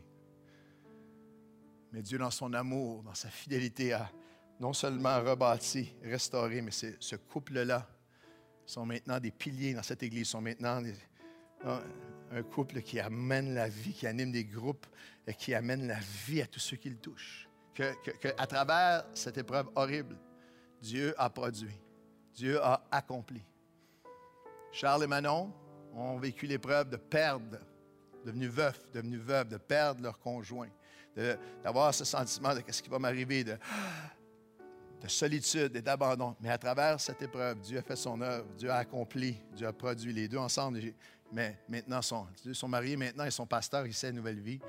Mais Dieu, dans son amour, dans sa fidélité, a non seulement rebâti, restauré, mais ce couple-là sont maintenant des piliers dans cette Église, sont maintenant un couple qui amène la vie, qui anime des groupes et qui amène la vie à tous ceux qui le touchent. À travers cette épreuve horrible, Dieu a produit, Dieu a accompli. Charles et Manon ont vécu l'épreuve de perdre, devenus veufs, devenus veuves, de perdre leur conjoint, d'avoir ce sentiment de qu'est-ce qui va m'arriver, de solitude et d'abandon. Mais à travers cette épreuve, Dieu a fait son œuvre, Dieu a accompli, Dieu a produit les deux ensemble. Mais maintenant, ils sont mariés maintenant et son pasteur ici à Nouvelle Vie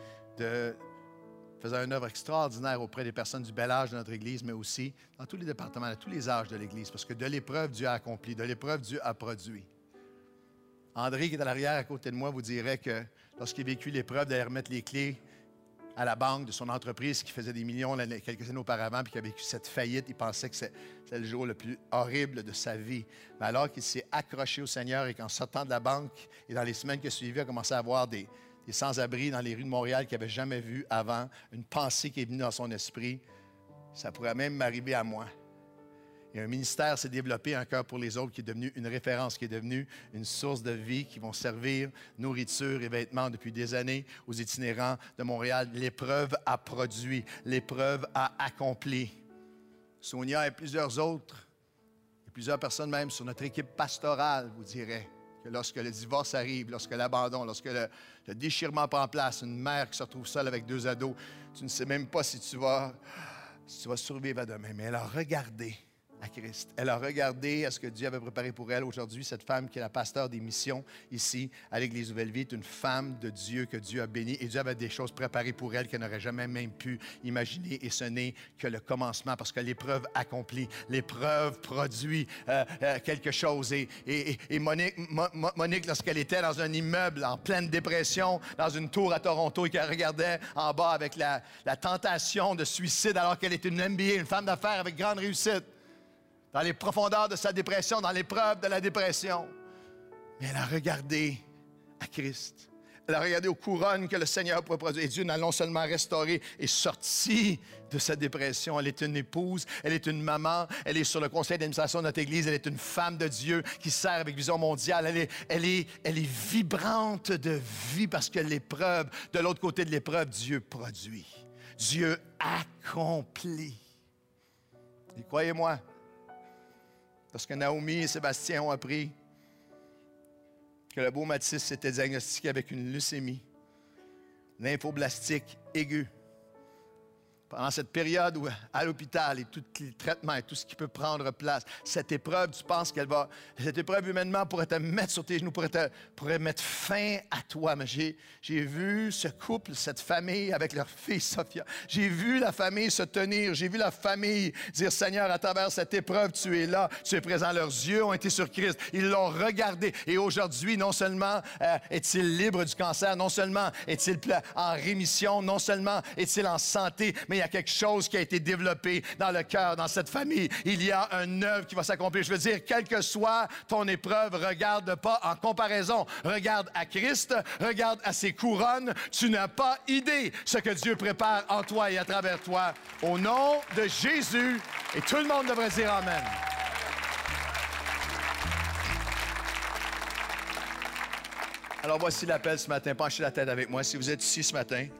faisait une œuvre extraordinaire auprès des personnes du bel âge de notre Église, mais aussi dans tous les départements, dans tous les âges de l'Église, parce que de l'épreuve, Dieu a accompli, de l'épreuve, Dieu a produit. André, qui est à l'arrière à côté de moi, vous dirait que lorsqu'il a vécu l'épreuve d'aller remettre les clés à la banque de son entreprise qui faisait des millions quelques années auparavant, puis qui a vécu cette faillite, il pensait que c'était le jour le plus horrible de sa vie. Mais alors qu'il s'est accroché au Seigneur et qu'en sortant de la banque et dans les semaines qui suivaient, il a commencé à avoir des sans-abri dans les rues de Montréal qu'il n'avait jamais vu avant, une pensée qui est venue dans son esprit, ça pourrait même m'arriver à moi. Et un ministère s'est développé, un cœur pour les autres, qui est devenu une référence, qui est devenu une source de vie, qui vont servir nourriture et vêtements depuis des années aux itinérants de Montréal. L'épreuve a produit, l'épreuve a accompli. Sonia et plusieurs autres, et plusieurs personnes même sur notre équipe pastorale, vous diraient que lorsque le divorce arrive, lorsque l'abandon, lorsque le déchirement prend place, une mère qui se retrouve seule avec 2 ados, tu ne sais même pas si tu vas survivre à demain. Mais elle a regardé à Christ. Elle a regardé à ce que Dieu avait préparé pour elle. Aujourd'hui, cette femme qui est la pasteur des missions ici à l'Église Nouvelle-Vie est une femme de Dieu que Dieu a bénie. Et Dieu avait des choses préparées pour elle qu'elle n'aurait jamais même pu imaginer. Et ce n'est que le commencement parce que l'épreuve accomplit, l'épreuve produit quelque chose. Et Monique, lorsqu'elle était dans un immeuble en pleine dépression, dans une tour à Toronto et qu'elle regardait en bas avec la tentation de suicide alors qu'elle était une MBA, une femme d'affaires avec grande réussite, dans les profondeurs de sa dépression, dans l'épreuve de la dépression. Mais elle a regardé à Christ. Elle a regardé aux couronnes que le Seigneur pourrait produire. Et Dieu n'a non seulement restauré et sorti de sa dépression. Elle est une épouse, elle est une maman, elle est sur le conseil d'administration de notre Église, elle est une femme de Dieu qui sert avec Vision mondiale. Elle est vibrante de vie parce que l'épreuve, de l'autre côté de l'épreuve, Dieu produit. Dieu accomplit. Et croyez-moi, lorsque Naomi et Sébastien ont appris que le beau Mathis s'était diagnostiqué avec une leucémie, lymphoblastique aiguë, pendant cette période où, à l'hôpital et tous les traitements et tout ce qui peut prendre place, cette épreuve, tu penses cette épreuve humainement pourrait te mettre sur tes genoux, pourrait mettre fin à toi. Mais j'ai vu ce couple, cette famille avec leur fille Sophia. J'ai vu la famille se tenir. J'ai vu la famille dire, Seigneur, à travers cette épreuve, tu es là, tu es présent. Leurs yeux ont été sur Christ. Ils l'ont regardé. Et aujourd'hui, non seulement est-il libre du cancer, non seulement est-il en rémission, non seulement est-il en santé, mais il y a quelque chose qui a été développé dans le cœur, dans cette famille. Il y a une œuvre qui va s'accomplir. Je veux dire, quelle que soit ton épreuve, regarde pas en comparaison. Regarde à Christ, regarde à ses couronnes. Tu n'as pas idée ce que Dieu prépare en toi et à travers toi. Au nom de Jésus, et tout le monde devrait dire Amen. Alors voici l'appel ce matin. Penchez la tête avec moi. Si vous êtes ici ce matin,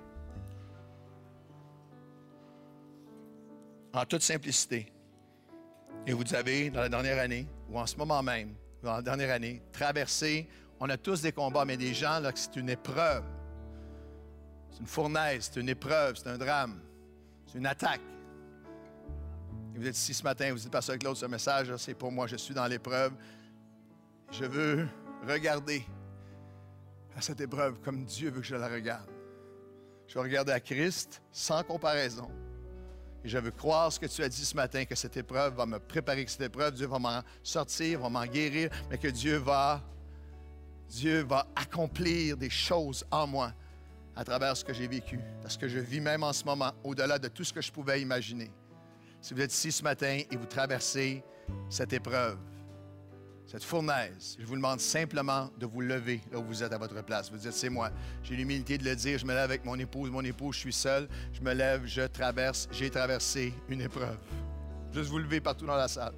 en toute simplicité, et vous avez, dans la dernière année, ou en ce moment même, ou dans la dernière année, traversé, on a tous des combats, mais des gens, là, que c'est une épreuve. C'est une fournaise, c'est une épreuve, c'est un drame, c'est une attaque. Et vous êtes ici ce matin, vous dites, Pasteur Claude, ce message, c'est pour moi, je suis dans l'épreuve. Je veux regarder à cette épreuve comme Dieu veut que je la regarde. Je vais regarder à Christ sans comparaison. Et Et je veux croire ce que tu as dit ce matin, que cette épreuve va me préparer, que cette épreuve, Dieu va m'en sortir, va m'en guérir, mais que Dieu va accomplir des choses en moi à travers ce que j'ai vécu, parce que je vis même en ce moment, au-delà de tout ce que je pouvais imaginer. Si vous êtes ici ce matin et vous traversez cette épreuve, cette fournaise, je vous demande simplement de vous lever là où vous êtes à votre place. Vous dites, c'est moi. J'ai l'humilité de le dire. Je me lève avec mon épouse, je suis seul. Je me lève, je traverse. J'ai traversé une épreuve. Juste vous lever partout dans la salle.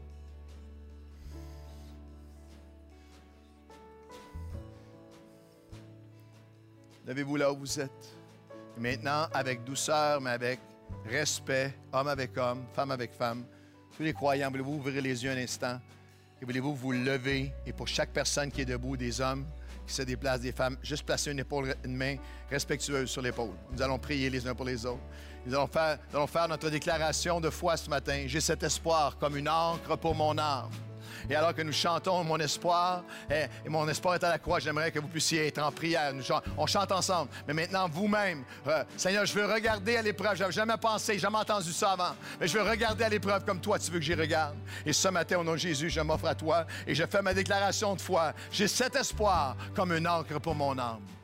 Levez-vous là où vous êtes. Et maintenant, avec douceur, mais avec respect, homme avec homme, femme avec femme, tous les croyants, voulez-vous ouvrir les yeux un instant? Et voulez-vous vous lever et pour chaque personne qui est debout, des hommes qui se déplacent, des femmes, juste placer une main respectueuse sur l'épaule. Nous allons prier les uns pour les autres. Nous allons faire notre déclaration de foi ce matin. J'ai cet espoir comme une ancre pour mon âme. Et alors que nous chantons mon espoir, et mon espoir est à la croix, j'aimerais que vous puissiez être en prière. On chante ensemble. Mais maintenant, vous-même, Seigneur, je veux regarder à l'épreuve. Je n'avais jamais pensé, jamais entendu ça avant. Mais je veux regarder à l'épreuve comme toi, tu veux que j'y regarde. Et ce matin, au nom de Jésus, je m'offre à toi et je fais ma déclaration de foi. J'ai cet espoir comme une ancre pour mon âme.